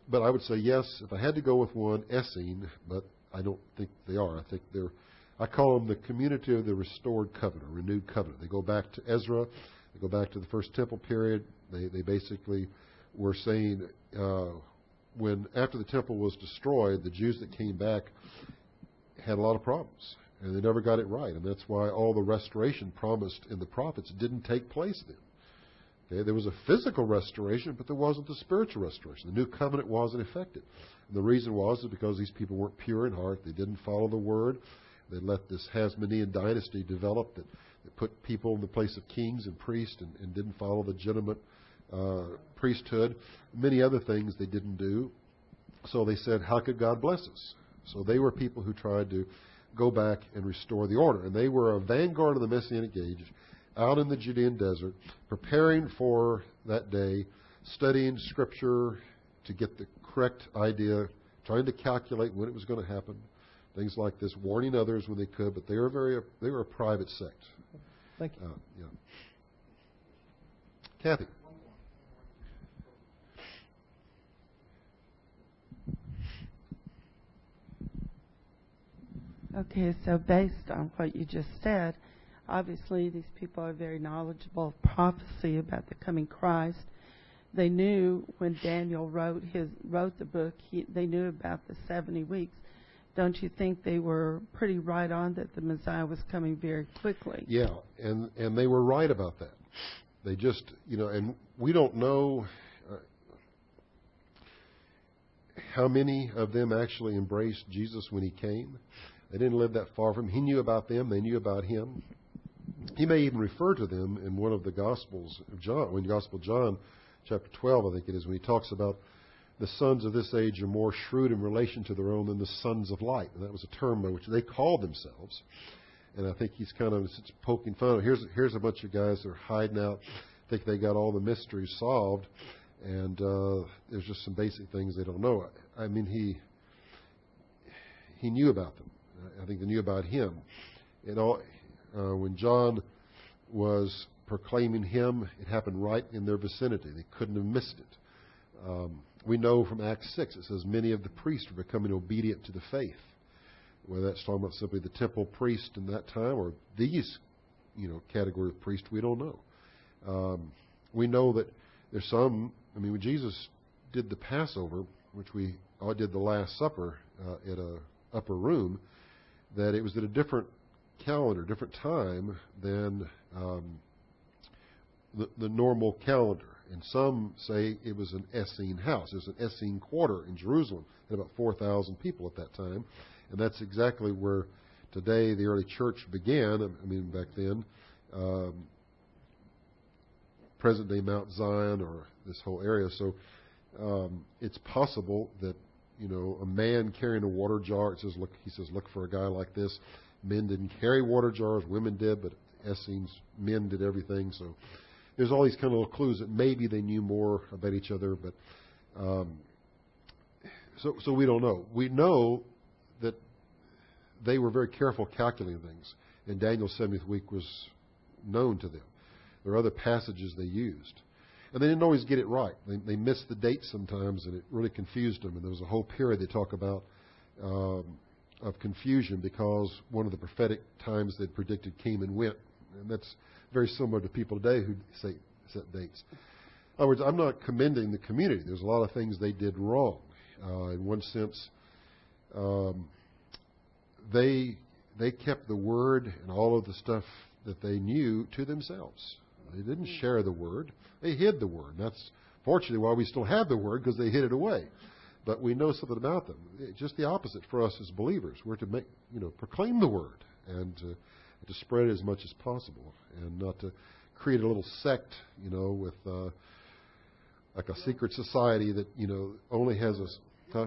but I would say yes, if I had to go with one, Essene, but I don't think they are. I think they're, I call them the community of the restored covenant, or renewed covenant. They go back to Ezra. They go back to the first temple period. They they basically were saying uh, when, after the temple was destroyed, the Jews that came back had a lot of problems, and they never got it right. And that's why all the restoration promised in the prophets didn't take place then. Okay, there was a physical restoration, but there wasn't the spiritual restoration. The new covenant wasn't effective. And the reason was is because these people weren't pure in heart. They didn't follow the word. They let this Hasmonean dynasty develop that, that put people in the place of kings and priests and, and didn't follow the legitimate uh, priesthood. Many other things they didn't do. So they said, how could God bless us? So they were people who tried to go back and restore the order. And they were a vanguard of the Messianic age, out in the Judean desert, preparing for that day, studying Scripture to get the correct idea, trying to calculate when it was going to happen, things like this, warning others when they could. But they were very they were a private sect. Thank you. Uh, yeah. Kathy. Okay, so based on what you just said, obviously these people are very knowledgeable of prophecy about the coming Christ. They knew when Daniel wrote his wrote the book, he, they knew about the seventy weeks. Don't you think they were pretty right on that the Messiah was coming very quickly? Yeah, and, and they were right about that. They just, you know, and we don't know uh, how many of them actually embraced Jesus when he came. They didn't live that far from him. He knew about them. They knew about him. He may even refer to them in one of the Gospels of John, when Gospel of John, chapter twelve, I think it is, when he talks about the sons of this age are more shrewd in relation to their own than the sons of light. And that was a term by which they called themselves. And I think he's kind of poking fun. Here's here's a bunch of guys that are hiding out, think they got all the mysteries solved, and uh, there's just some basic things they don't know. I mean, he he knew about them. I think they knew about him. You know, uh, when John was proclaiming him, it happened right in their vicinity. They couldn't have missed it. Um, we know from Acts six, it says many of the priests were becoming obedient to the faith. Whether that's talking about simply the temple priest in that time or these, you know, category of priest, we don't know. Um, we know that there's some, I mean, when Jesus did the Passover, which we all did the Last Supper uh, at a upper room, that it was at a different calendar, different time than um, the, the normal calendar. And some say it was an Essene house. It was an Essene quarter in Jerusalem. Had about four thousand people at that time. And that's exactly where today the early church began. I mean, back then, um, present-day Mount Zion or this whole area. So um, it's possible that, you know, a man carrying a water jar, it says, look, he says, look for a guy like this. Men didn't carry water jars, women did, but Essenes, men did everything. So there's all these kind of little clues that maybe they knew more about each other, but um, so so we don't know. We know that they were very careful calculating things, and Daniel's seventieth week was known to them. There are other passages they used. And they didn't always get it right. They, they missed the date sometimes, and it really confused them. And there was a whole period they talk about um, of confusion because one of the prophetic times they'd predicted came and went. And that's very similar to people today who say set dates. In other words, I'm not commending the community. There's a lot of things they did wrong. Uh, in one sense, um, they they kept the word and all of the stuff that they knew to themselves. They didn't share the word. They hid the word. That's fortunately why we still have the word, because they hid it away. But we know something about them. It's just the opposite for us as believers. We're to make, you know, proclaim the word and to, to spread it as much as possible, and not to create a little sect, you know, with uh, like a secret society that, you know, only has a. Huh?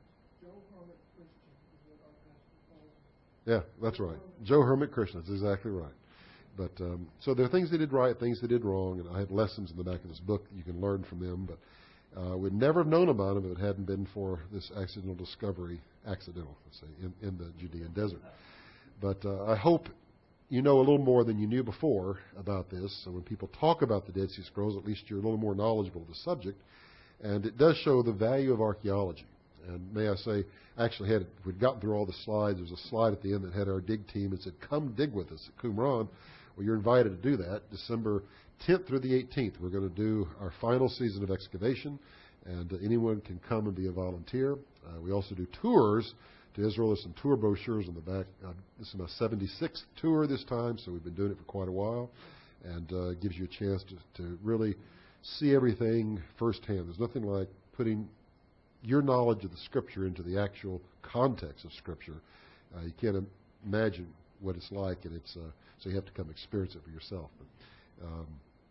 Yeah, that's right. Joe Hermit Christian. That's exactly right. But um, so there are things they did right, things they did wrong, and I have lessons in the back of this book that you can learn from them. But uh, we'd never have known about them if it hadn't been for this accidental discovery, accidental, let's say, in, in the Judean desert. But uh, I hope you know a little more than you knew before about this. So when people talk about the Dead Sea Scrolls, at least you're a little more knowledgeable of the subject. And it does show the value of archaeology. And may I say, actually had, if we'd gotten through all the slides, there was a slide at the end that had our dig team and said, come dig with us at Qumran. Well, you're invited to do that. December tenth through the eighteenth, we're going to do our final season of excavation, and uh, anyone can come and be a volunteer. Uh, we also do tours to Israel. There's some tour brochures on the back. Uh, this is my seventy-sixth tour this time, so we've been doing it for quite a while, and uh, gives you a chance to, to really see everything firsthand. There's nothing like putting your knowledge of the Scripture into the actual context of Scripture. Uh, you can't imagine what it's like, and it's uh, so you have to come experience it for yourself. But, um,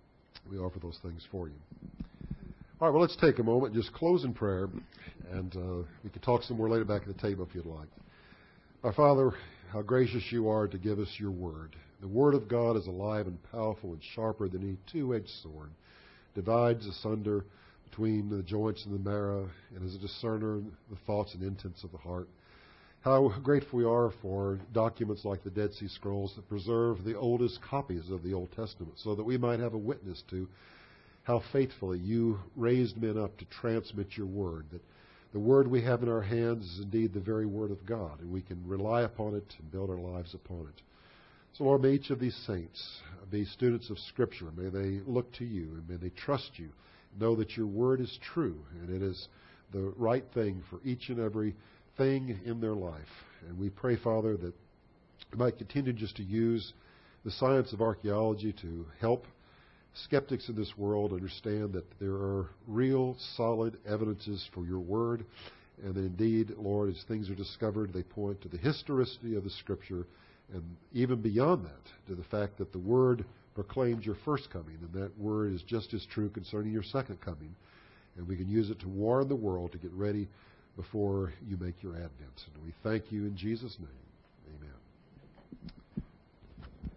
we offer those things for you. All right, well, let's take a moment, just close in prayer, and uh, we can talk some more later back at the table if you'd like. Our Father, how gracious you are to give us your word. The word of God is alive and powerful and sharper than any two-edged sword, divides asunder between the joints and the marrow, and is a discerner of the thoughts and intents of the heart. How grateful we are for documents like the Dead Sea Scrolls that preserve the oldest copies of the Old Testament so that we might have a witness to how faithfully you raised men up to transmit your word, that the word we have in our hands is indeed the very word of God, and we can rely upon it and build our lives upon it. So, Lord, may each of these saints be students of Scripture. May they look to you, and may they trust you, know that your word is true, and it is the right thing for each and every thing in their life. And we pray, Father, that we might continue just to use the science of archaeology to help skeptics in this world understand that there are real, solid evidences for your word, and that indeed, Lord, as things are discovered, they point to the historicity of the Scripture, and even beyond that, to the fact that the word proclaimed your first coming, and that word is just as true concerning your second coming. And we can use it to warn the world to get ready before you make your advent. And we thank you in Jesus' name.